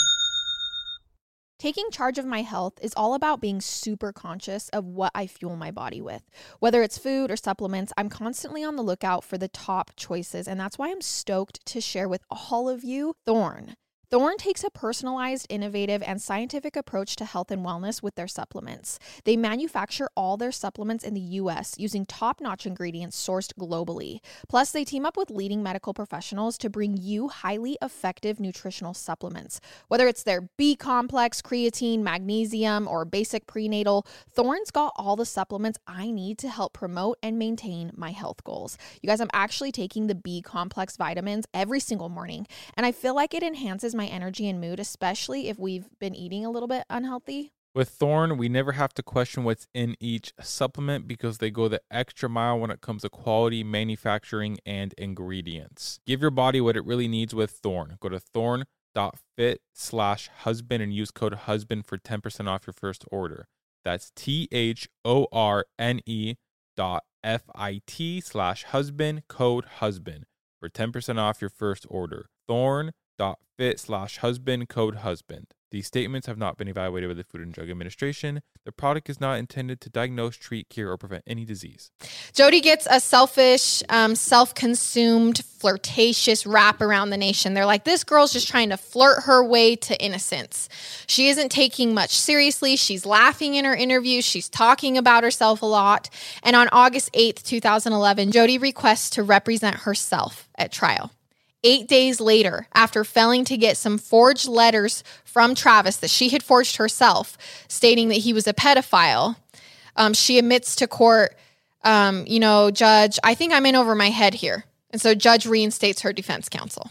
Taking charge of my health is all about being super conscious of what I fuel my body with. Whether it's food or supplements, I'm constantly on the lookout for the top choices, and that's why I'm stoked to share with all of you Thorne. Thorne takes a personalized, innovative, and scientific approach to health and wellness with their supplements. They manufacture all their supplements in the U S using top-notch ingredients sourced globally. Plus, they team up with leading medical professionals to bring you highly effective nutritional supplements. Whether it's their B-complex, creatine, magnesium, or basic prenatal, Thorne's got all the supplements I need to help promote and maintain my health goals. You guys, I'm actually taking the B-complex vitamins every single morning, and I feel like it enhances my my energy and mood, especially if we've been eating a little bit unhealthy. With Thorne, we never have to question what's in each supplement because they go the extra mile when it comes to quality, manufacturing, and ingredients. Give your body what it really needs with Thorne. Go to thorne.fit slash husband and use code husband for ten percent off your first order. That's T-H-O-R-N-E dot F-I-T slash husband, code husband for ten percent off your first order. Thorne.fit slash husband, code husband. These statements have not been evaluated by the Food and Drug Administration. The product is not intended to diagnose, treat, cure, or prevent any disease. Jodi gets a selfish, um, self-consumed, flirtatious rap around the nation. They're like, this girl's just trying to flirt her way to innocence. She isn't taking much seriously. She's laughing in her interviews. She's talking about herself a lot. And on August eighth, twenty eleven, Jodi requests to represent herself at trial. Eight days later, after failing to get some forged letters from Travis that she had forged herself, stating that he was a pedophile, um, she admits to court, um, you know, Judge, I think I'm in over my head here. And so Judge reinstates her defense counsel.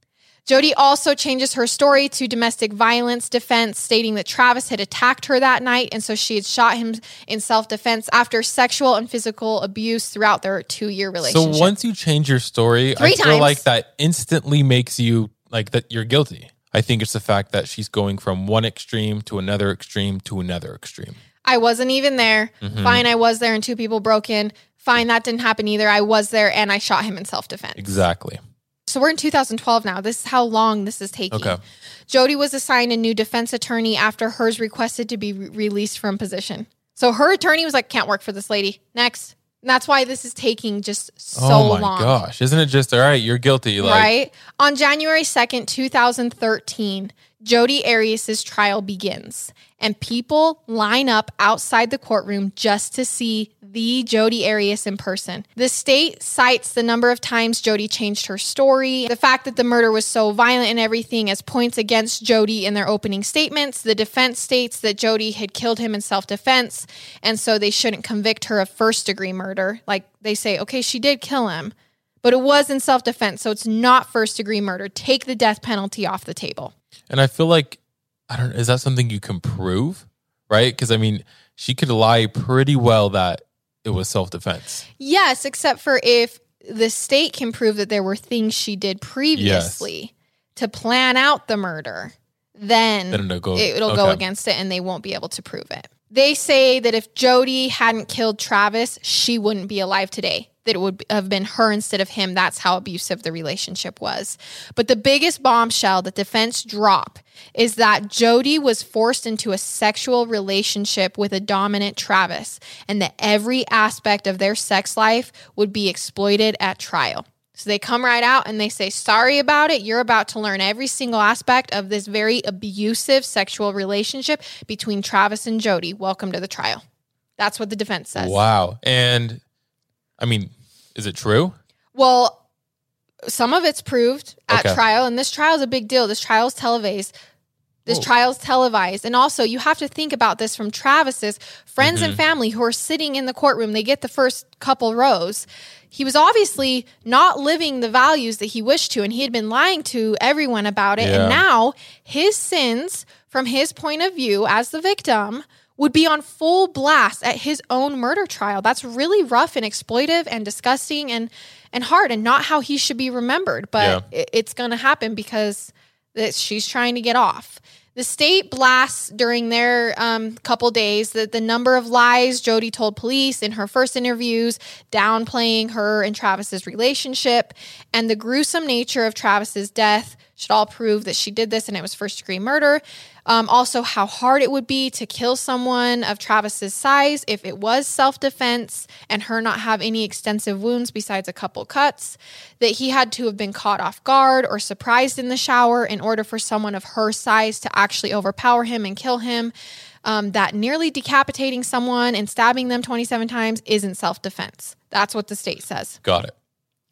Jodi also changes her story to domestic violence defense, stating that Travis had attacked her that night, and so she had shot him in self-defense after sexual and physical abuse throughout their two-year relationship. So once you change your story, Three I feel times. like that instantly makes you like that you're guilty. I think it's the fact that she's going from one extreme to another extreme to another extreme. I wasn't even there. Mhm. Fine, I was there and two people broke in. Fine, that didn't happen either. I was there and I shot him in self-defense. Exactly. So we're in two thousand twelve now. This is how long this is taking. Okay. Jodi was assigned a new defense attorney after hers requested to be re- released from position. So her attorney was like, can't work for this lady. Next. And that's why this is taking just so oh my long. gosh. Isn't it just, all right, you're guilty. Like, Right? On January second, twenty thirteen, Jodi Arias' trial begins, and people line up outside the courtroom just to see the Jodi Arias in person. The state cites the number of times Jodi changed her story, the fact that the murder was so violent and everything as points against Jodi in their opening statements. The defense states that Jodi had killed him in self-defense, and so they shouldn't convict her of first-degree murder. Like, they say, okay, she did kill him, but it was in self-defense, so it's not first-degree murder. Take the death penalty off the table. And I feel like, I don't is that something you can prove? Right? Because, I mean, she could lie pretty well that it was self-defense. Yes, except for if the state can prove that there were things she did previously Yes. to plan out the murder, then, Then it'll go- it'll go okay. against it and they won't be able to prove it. They say that if Jodi hadn't killed Travis, she wouldn't be alive today. That it would have been her instead of him. That's how abusive the relationship was. But the biggest bombshell that defense drop is that Jodi was forced into a sexual relationship with a dominant Travis, and that every aspect of their sex life would be exploited at trial. So they come right out and they say, sorry about it. You're about to learn every single aspect of this very abusive sexual relationship between Travis and Jodi. Welcome to the trial. That's what the defense says. Wow. And, I mean, is it true? Well, some of it's proved at Okay. trial, and this trial is a big deal. This trial is televised. This Whoa. trial is televised. And also, you have to think about this from Travis's friends and family who are sitting in the courtroom. They get the first couple rows. He was obviously not living the values that he wished to, and he had been lying to everyone about it. Yeah. And now his sins, from his point of view as the victim, would be on full blast at his own murder trial. That's really rough and exploitive and disgusting and and hard, and not how he should be remembered. But Yeah. it, it's going to happen because that she's trying to get off. The state blasts during their um, couple days that the number of lies Jodi told police in her first interviews, downplaying her and Travis's relationship, and the gruesome nature of Travis's death should all prove that she did this and it was first degree murder. Um, also, how hard it would be to kill someone of Travis's size if it was self-defense and her not have any extensive wounds besides a couple cuts. That he had to have been caught off guard or surprised in the shower in order for someone of her size to actually overpower him and kill him. Um, that nearly decapitating someone and stabbing them twenty-seven times isn't self-defense. That's what the state says. Got it.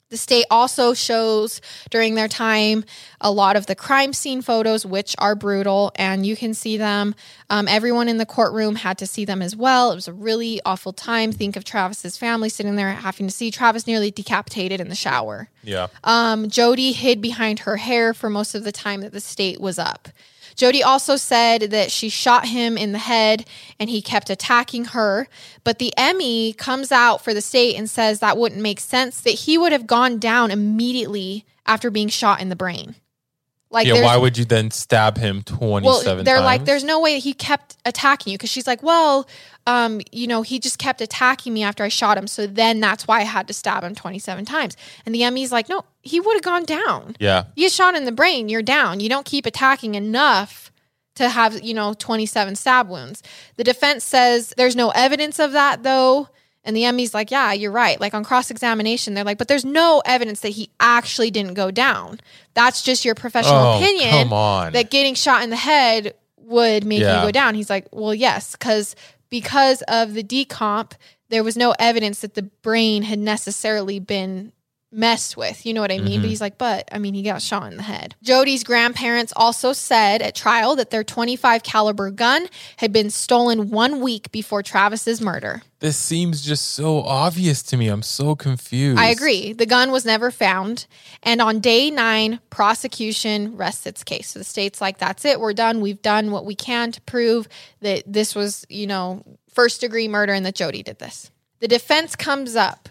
The state also shows during their time a lot of the crime scene photos, which are brutal, and you can see them. Um, everyone in the courtroom had to see them as well. It was a really awful time. Think of Travis's family sitting there having to see Travis nearly decapitated in the shower. Yeah. Um, Jodi hid behind her hair for most of the time that the state was up. Jodi also said that she shot him in the head and he kept attacking her. But the Emmy comes out for the state and says that wouldn't make sense, that he would have gone down immediately after being shot in the brain. Like, yeah, why would you then stab him twenty-seven well, they're times? like, there's no way he kept attacking you. Because she's like, well, um, you know, he just kept attacking me after I shot him. So then that's why I had to stab him twenty-seven times. And the Emmy's like, no, he would have gone down. Yeah. You get shot in the brain, you're down. You don't keep attacking enough to have, you know, twenty-seven stab wounds. The defense says there's no evidence of that, though. And the Emmy's like, yeah, you're right. Like, on cross-examination, they're like, but there's no evidence that he actually didn't go down. That's just your professional Oh, opinion come on. that getting shot in the head would make Yeah. you go down. He's like, well, yes, because because of the decomp, there was no evidence that the brain had necessarily been messed with. You know what I mean? Mhm. But he's like, but I mean, he got shot in the head. Jodi's grandparents also said at trial that their twenty-five caliber gun had been stolen one week before Travis's murder. This seems just so obvious to me. I'm so confused. I agree. The gun was never found. And on day nine, prosecution rests its case. So the state's like, that's it. We're done. We've done what we can to prove that this was, you know, first degree murder and that Jodi did this. The defense comes up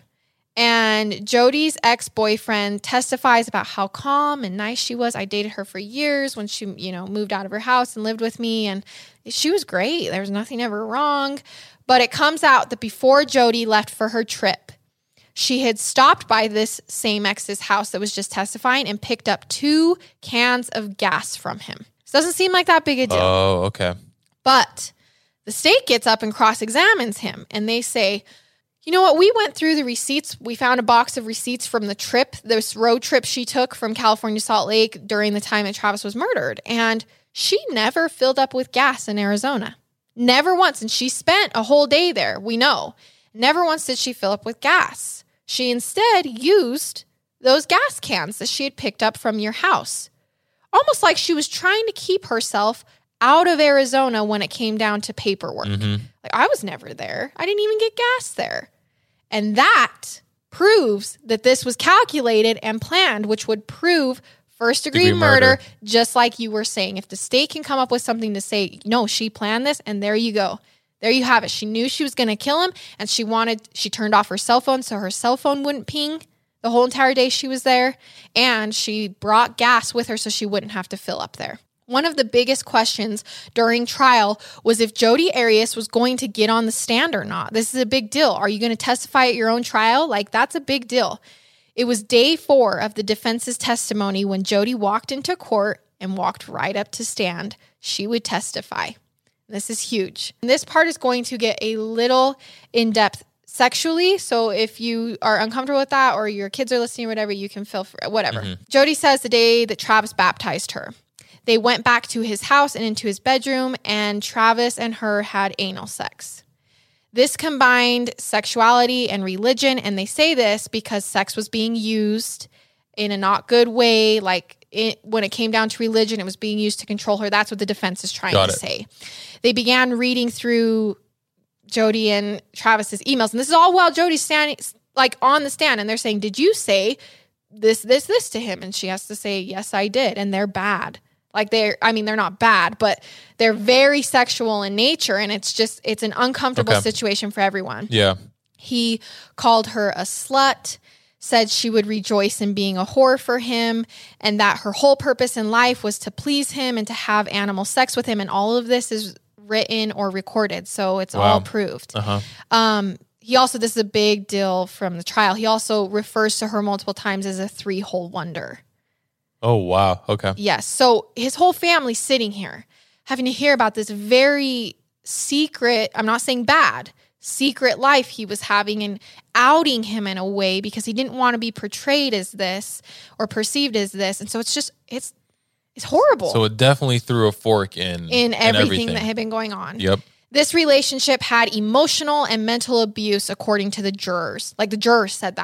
and Jodi's ex-boyfriend testifies about how calm and nice she was. I dated her for years when she, you know, moved out of her house and lived with me. And she was great. There was nothing ever wrong. But it comes out that before Jodi left for her trip, she had stopped by this same ex's house that was just testifying and picked up two cans of gas from him. This doesn't seem like that big a deal. Oh, okay. But the state gets up and cross-examines him, and they say, you know what? We went through the receipts. We found a box of receipts from the trip, this road trip she took from California to Salt Lake during the time that Travis was murdered. And she never filled up with gas in Arizona. Never once. And she spent a whole day there, we know. Never once did she fill up with gas. She instead used those gas cans that she had picked up from your house. Almost like she was trying to keep herself out of Arizona when it came down to paperwork. Mm-hmm. Like, I was never there. I didn't even get gas there. And that proves that this was calculated and planned, which would prove first degree, Degree murder, murder. just like you were saying. If the state can come up with something to say, no, she planned this, and there you go. There you have it. She knew she was going to kill him, and she wanted, she turned off her cell phone so her cell phone wouldn't ping the whole entire day she was there, and she brought gas with her so she wouldn't have to fill up there. One of the biggest questions during trial was if Jodi Arias was going to get on the stand or not. This is a big deal. Are you going to testify at your own trial? Like, that's a big deal. It was day four of the defense's testimony when Jodi walked into court and walked right up to stand. She would testify. This is huge. And this part is going to get a little in-depth sexually. So if you are uncomfortable with that or your kids are listening or whatever, you can feel free, whatever. Mm-hmm. Jodi says the day that Travis baptized her, they went back to his house and into his bedroom, and Travis and her had anal sex. This combined sexuality and religion, and they say this because sex was being used in a not good way. Like, it, when it came down to religion, it was being used to control her. That's what the defense is trying Got to it. say. They began reading through Jodi and Travis's emails, and this is all while Jodi's standing, like, on the stand, and they're saying, did you say this, this, this to him? And she has to say, yes, I did. And they're bad. Like, they're, I mean, they're not bad, but they're very sexual in nature. And it's just, it's an uncomfortable Okay. situation for everyone. Yeah. He called her a slut, said she would rejoice in being a whore for him, and that her whole purpose in life was to please him and to have animal sex with him. And all of this is written or recorded. So it's Wow. all proved. Uh-huh. Um, he also, this is a big deal from the trial. He also refers to her multiple times as a three-hole wonder. Oh, wow. Okay. Yes. So his whole family's sitting here having to hear about this very secret, I'm not saying bad, secret life he was having, and outing him in a way because he didn't want to be portrayed as this or perceived as this. And so it's just, it's, it's horrible So it definitely threw a fork in in in everything, that had been going on. Yep. This relationship had emotional and mental abuse, according to the jurors. Like, the jurors said that.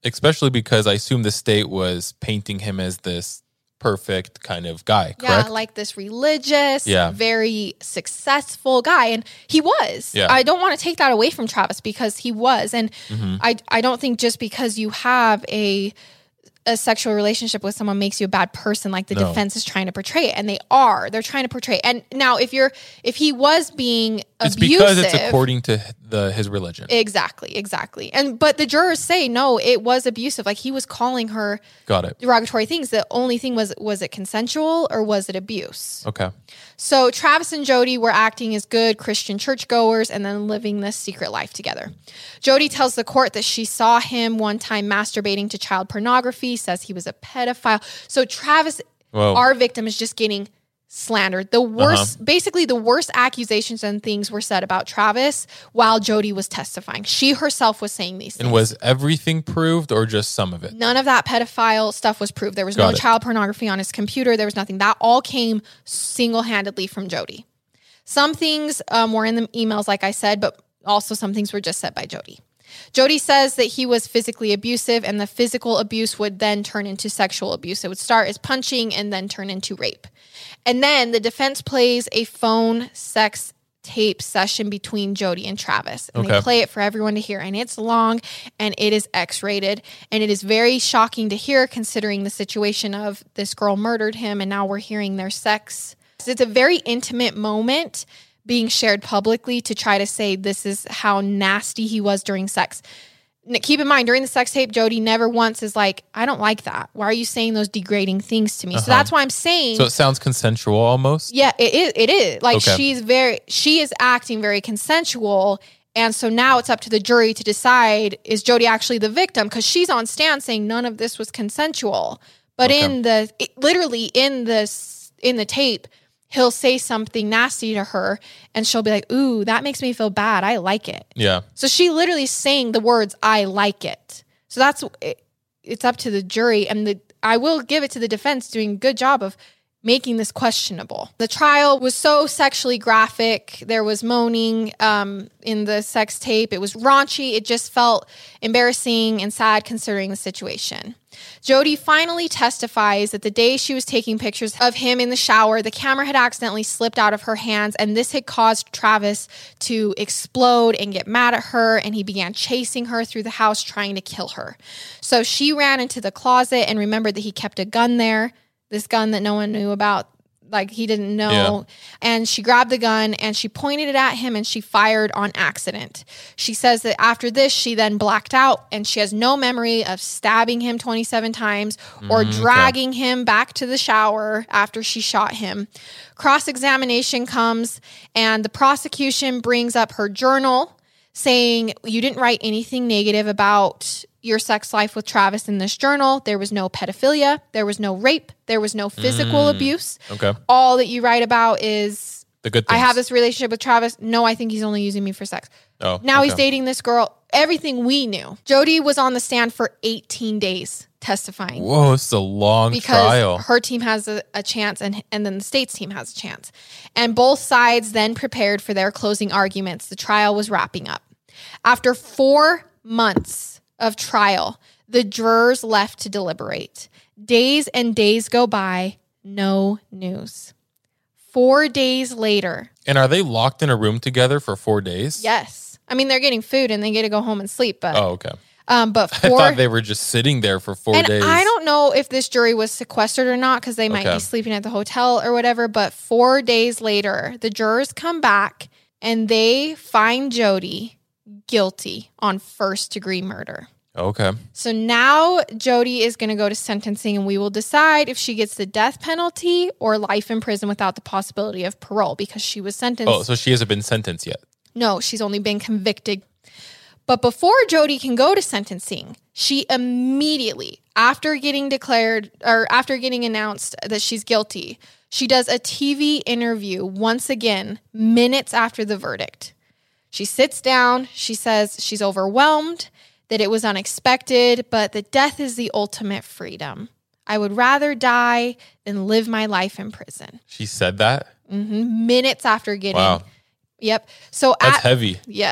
Especially because I assume the state was painting him as this perfect kind of guy, Yeah, correct? like this religious, Yeah. very successful guy. And he was. Yeah. I don't want to take that away from Travis because he was. And Mhm. I I don't think just because you have a a sexual relationship with someone makes you a bad person like the No. defense is trying to portray it. And they are. They're trying to portray it. And now if you're if he was being It's abusive, because it's according to the his religion. Exactly, exactly. And but the jurors say no, it was abusive. Like he was calling her Got it. derogatory things. The only thing was was it consensual or was it abuse? Okay. So Travis and Jody were acting as good Christian churchgoers and then living this secret life together. Jody tells the court that she saw him one time masturbating to child pornography, says he was a pedophile. So Travis, Whoa. our victim, is just getting slandered. The worst, Uh-huh. basically the worst accusations and things were said about Travis while Jody was testifying. She herself was saying these things. And was everything proved or just some of it? None of that pedophile stuff was proved. There was Got no it. child pornography on his computer. There was nothing. That all came single-handedly from Jody. Some things um, were in the emails, like I said, but also some things were just said by Jody. Jody says that he was physically abusive and the physical abuse would then turn into sexual abuse. It would start as punching and then turn into rape. And then the defense plays a phone sex tape session between Jody and Travis. And Okay. they play it for everyone to hear. And it's long and it is X-rated. And it is very shocking to hear considering the situation of this girl murdered him and now we're hearing their sex. It's a very intimate moment being shared publicly to try to say this is how nasty he was during sex. N- Keep in mind, during the sex tape, Jody never once is like, I don't like that. Why are you saying those degrading things to me? So Uh-huh. that's why I'm saying... So it sounds consensual almost? Yeah, it is. It is. Like Okay. she's very, she is acting very consensual. And so now it's up to the jury to decide, is Jody actually the victim? Because she's on stand saying none of this was consensual. But Okay. in the, it, literally in this, in the tape, he'll say something nasty to her and she'll be like, ooh, that makes me feel bad. I like it. Yeah. So she literally is saying the words, I like it. So that's, it, it's up to the jury. And the I will give it to the defense doing a good job of making this questionable. The trial was so sexually graphic. There was moaning um, in the sex tape. It was raunchy. It just felt embarrassing and sad considering the situation. Jody finally testifies that the day she was taking pictures of him in the shower, the camera had accidentally slipped out of her hands, and this had caused Travis to explode and get mad at her, and he began chasing her through the house trying to kill her. So she ran into the closet and remembered that he kept a gun there, this gun that no one knew about. Like he didn't know. Yeah. And she grabbed the gun and she pointed it at him and she fired on accident. She says that after this, she then blacked out and she has no memory of stabbing him twenty-seven times or Mm, okay. dragging him back to the shower after she shot him. Cross-examination comes and the prosecution brings up her journal saying, you didn't write anything negative about your sex life with Travis in this journal. There was no pedophilia. There was no rape. There was no physical Mm. abuse. Okay. All that you write about is, The good I things. have this relationship with Travis. No, I think he's only using me for sex. Oh, Now he's okay. dating this girl. Everything we knew. Jody was on the stand for eighteen days testifying. Whoa, it's a long Because trial. her team has a, a chance and and then the state's team has a chance. And both sides then prepared for their closing arguments. The trial was wrapping up. After four months of trial, the jurors left to deliberate. Days and days go by, no news. Four days later, And are they locked in a room together for four days? yes. I mean, they're getting food and they get to go home and sleep, but Oh, okay. um, but I four. thought they were just sitting there for four and days. I don't know if this jury was sequestered or not because they might Okay. be sleeping at the hotel or whatever. But four days later, the jurors come back and they find Jody guilty on first degree murder. Okay. So now Jody is going to go to sentencing and we will decide if she gets the death penalty or life in prison without the possibility of parole because she was sentenced. Oh, so she hasn't been sentenced yet. No, she's only been convicted. But before Jody can go to sentencing, she immediately, after getting declared or after getting announced that she's guilty, she does a T V interview once again, minutes after the verdict. She sits down, she says she's overwhelmed, that it was unexpected, but that death is the ultimate freedom. I would rather die than live my life in prison. She said that? hmm Minutes after getting, Wow. yep. So That's at, heavy. Yes.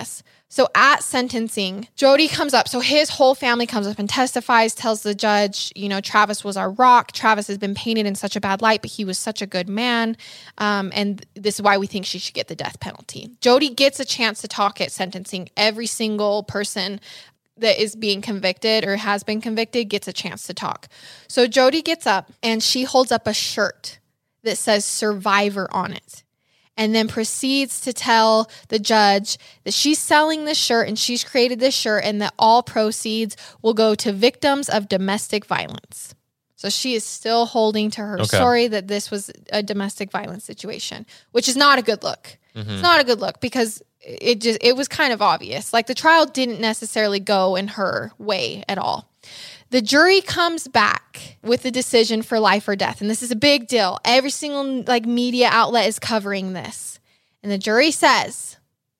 So at sentencing, Jody comes up. So his whole family comes up and testifies, tells the judge, you know, Travis was our rock. Travis has been painted in such a bad light, but he was such a good man. Um, and this is why we think she should get the death penalty. Jody gets a chance to talk at sentencing. Every single person that is being convicted or has been convicted gets a chance to talk. So Jody gets up and she holds up a shirt that says survivor on it. And then proceeds to tell the judge that she's selling this shirt and she's created this shirt and that all proceeds will go to victims of domestic violence. So she is still holding to her Okay. story that this was a domestic violence situation, which is not a good look. Mm-hmm. It's not a good look because it just it was kind of obvious. Like the trial didn't necessarily go in her way at all. The jury comes back with a decision for life or death. And this is a big deal. Every single like media outlet is covering this. And the jury says,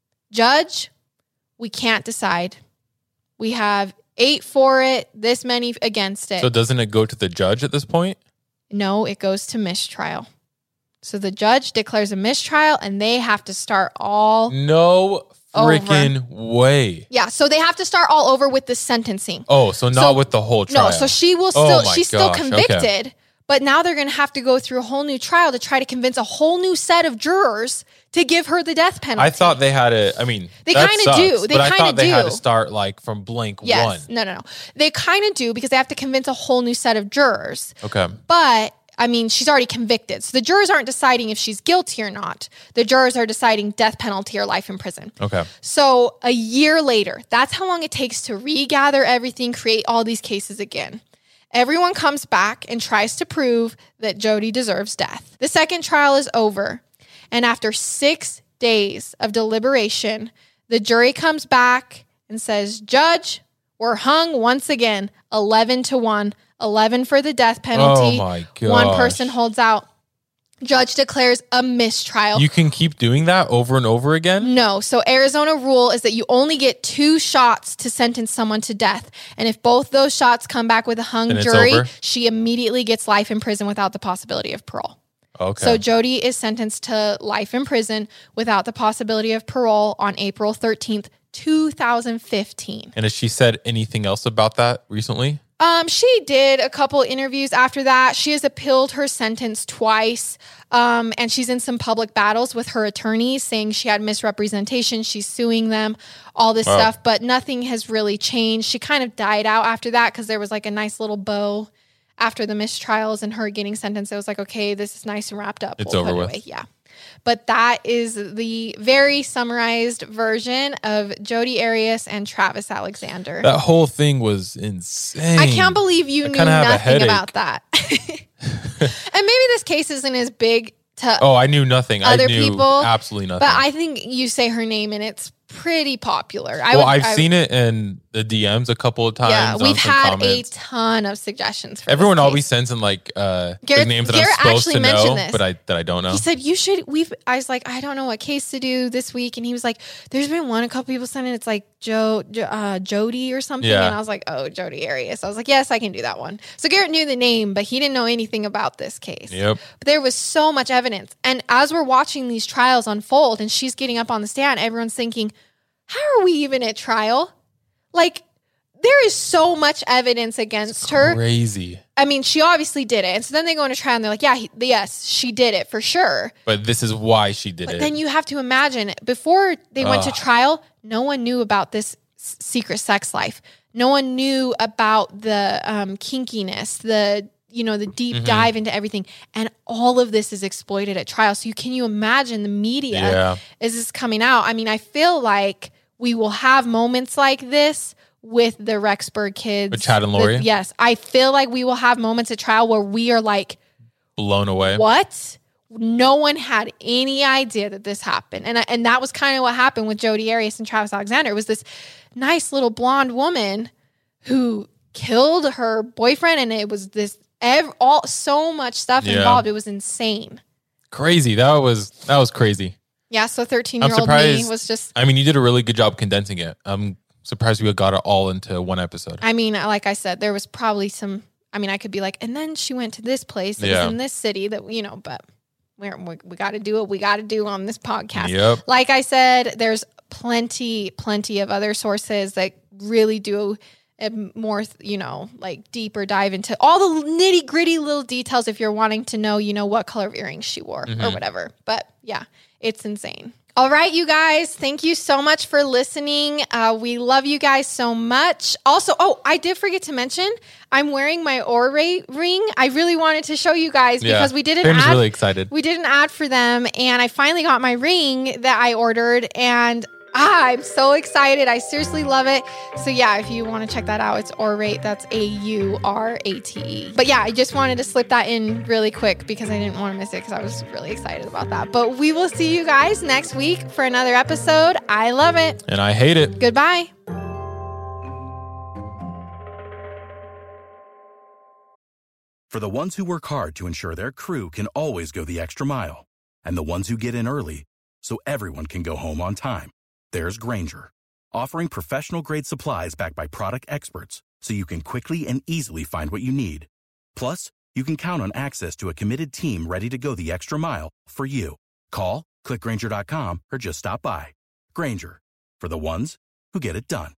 Judge, we can't decide. We have eight for it, this many against it. So doesn't it go to the judge at this point? No, it goes to mistrial. So the judge declares a mistrial and they have to start all No freaking way. Yeah, so they have to start all over with the sentencing. Oh, so not So- with the whole trial. No, so she will Oh still my she's still gosh, convicted, okay. but now they're going to have to go through a whole new trial to try to convince a whole new set of jurors to give her the death penalty. I thought they had a, I mean, They that kinda sucks, do. They but I kinda thought they had do. to start like from blank yes. one. No, no, no. They kind of do because they have to convince a whole new set of jurors. Okay. But I mean, she's already convicted. So the jurors aren't deciding if she's guilty or not. The jurors are deciding death penalty or life in prison. Okay. So a year later, that's how long it takes to regather everything, create all these cases again. Everyone comes back and tries to prove that Jody deserves death. The second trial is over. And after six days of deliberation, the jury comes back and says, Judge, we're hung once again, eleven to one. eleven for the death penalty. Oh my One gosh. person holds out. Judge declares a mistrial. You can keep doing that over and over again? No. So Arizona rule is that you only get two shots to sentence someone to death. And if both those shots come back with a hung Then it's jury, over? she immediately gets life in prison without the possibility of parole. Okay. So Jody is sentenced to life in prison without the possibility of parole on April thirteenth, two thousand fifteen. and has she said anything else about that recently? Um, she did a couple interviews after that. She has appealed her sentence twice. Um, and she's in some public battles with her attorneys saying she had misrepresentation. She's suing them, all this Wow. stuff, but nothing has really changed. She kind of died out after that because there was like a nice little bow after the mistrials and her getting sentenced. It was like, okay, this is nice and wrapped up. It's We'll over put it with. away. Yeah. But that is the very summarized version of Jodi Arias and Travis Alexander. That whole thing was insane. I can't believe you I knew kinda have a nothing headache. about that. And maybe this case isn't as big to Oh, I knew nothing. other I knew people, absolutely nothing. but I think you say her name and it's pretty popular. I well, would, I've I, seen it in the D Ms a couple of times. Yeah, on we've some had comments. a ton of suggestions for Everyone this always case. sends in like uh, Garrett- big names that Garrett I'm supposed actually to know, mentioned this. but I that I don't know. He said you should. We've. I was like, I don't know what case to do this week, and he was like, "There's been one. A couple people sent in. It's like Joe, Jo- uh, Jody or something." Yeah. And I was like, "Oh, Jodi Arias." I was like, "Yes, I can do that one." So Garrett knew the name, but he didn't know anything about this case. Yep. But there was so much evidence, and as we're watching these trials unfold, and she's getting up on the stand, everyone's thinking, "How are we even at trial?" Like, there is so much evidence against her. Crazy. I mean, she obviously did it. And so then they go into trial and they're like, yeah, he, yes, she did it for sure. But this is why she did But it. then you have to imagine, before they went to Ugh. trial, no one knew about this s- secret sex life. No one knew about the um, kinkiness, the, you know, the deep Mhm. dive into everything. And all of this is exploited at trial. So you can you imagine the media yeah. is this coming out? I mean, I feel like we will have moments like this with the Rexburg kids. With Chad and The- Lori? yes. I feel like we will have moments at trial where we are like, Blown away. what? No one had any idea that this happened. And, I- and that was kind of what happened with Jodi Arias and Travis Alexander. It was this nice little blonde woman who killed her boyfriend. And it was this, ev- all so much stuff Yeah. involved. It was insane. Crazy. That was that was crazy. Yeah. So thirteen year old me surprised- was just, I mean, you did a really good job condensing it. I'm surprised we got it all into one episode. I mean, like I said, there was probably some, I mean, I could be like, and then she went to this place. It Yeah. was in this city that, you know, but we're, we we got to do what we got to do on this podcast. Yep. Like I said, there's plenty, plenty of other sources that really do a more, you know, like deeper dive into all the nitty gritty little details if you're wanting to know, you know, what color of earrings she wore Mm-hmm. or whatever. But yeah, it's insane. All right, you guys, thank you so much for listening. Uh, we love you guys so much. Also, oh, I did forget to mention, I'm wearing my Aura ring. I really wanted to show you guys Yeah. because we did an Aaron's ad. really excited. We did an ad for them, and I finally got my ring that I ordered, and ah, I'm so excited. I seriously love it. So yeah, if you want to check that out, it's Aurate. That's A U R A T E. But yeah, I just wanted to slip that in really quick because I didn't want to miss it because I was really excited about that. But we will see you guys next week for another episode. I love it. And I hate it. Goodbye. For the ones who work hard to ensure their crew can always go the extra mile, and the ones who get in early so everyone can go home on time, there's Grainger, offering professional-grade supplies backed by product experts so you can quickly and easily find what you need. Plus, you can count on access to a committed team ready to go the extra mile for you. Call, click Grainger dot com, or just stop by. Grainger, for the ones who get it done.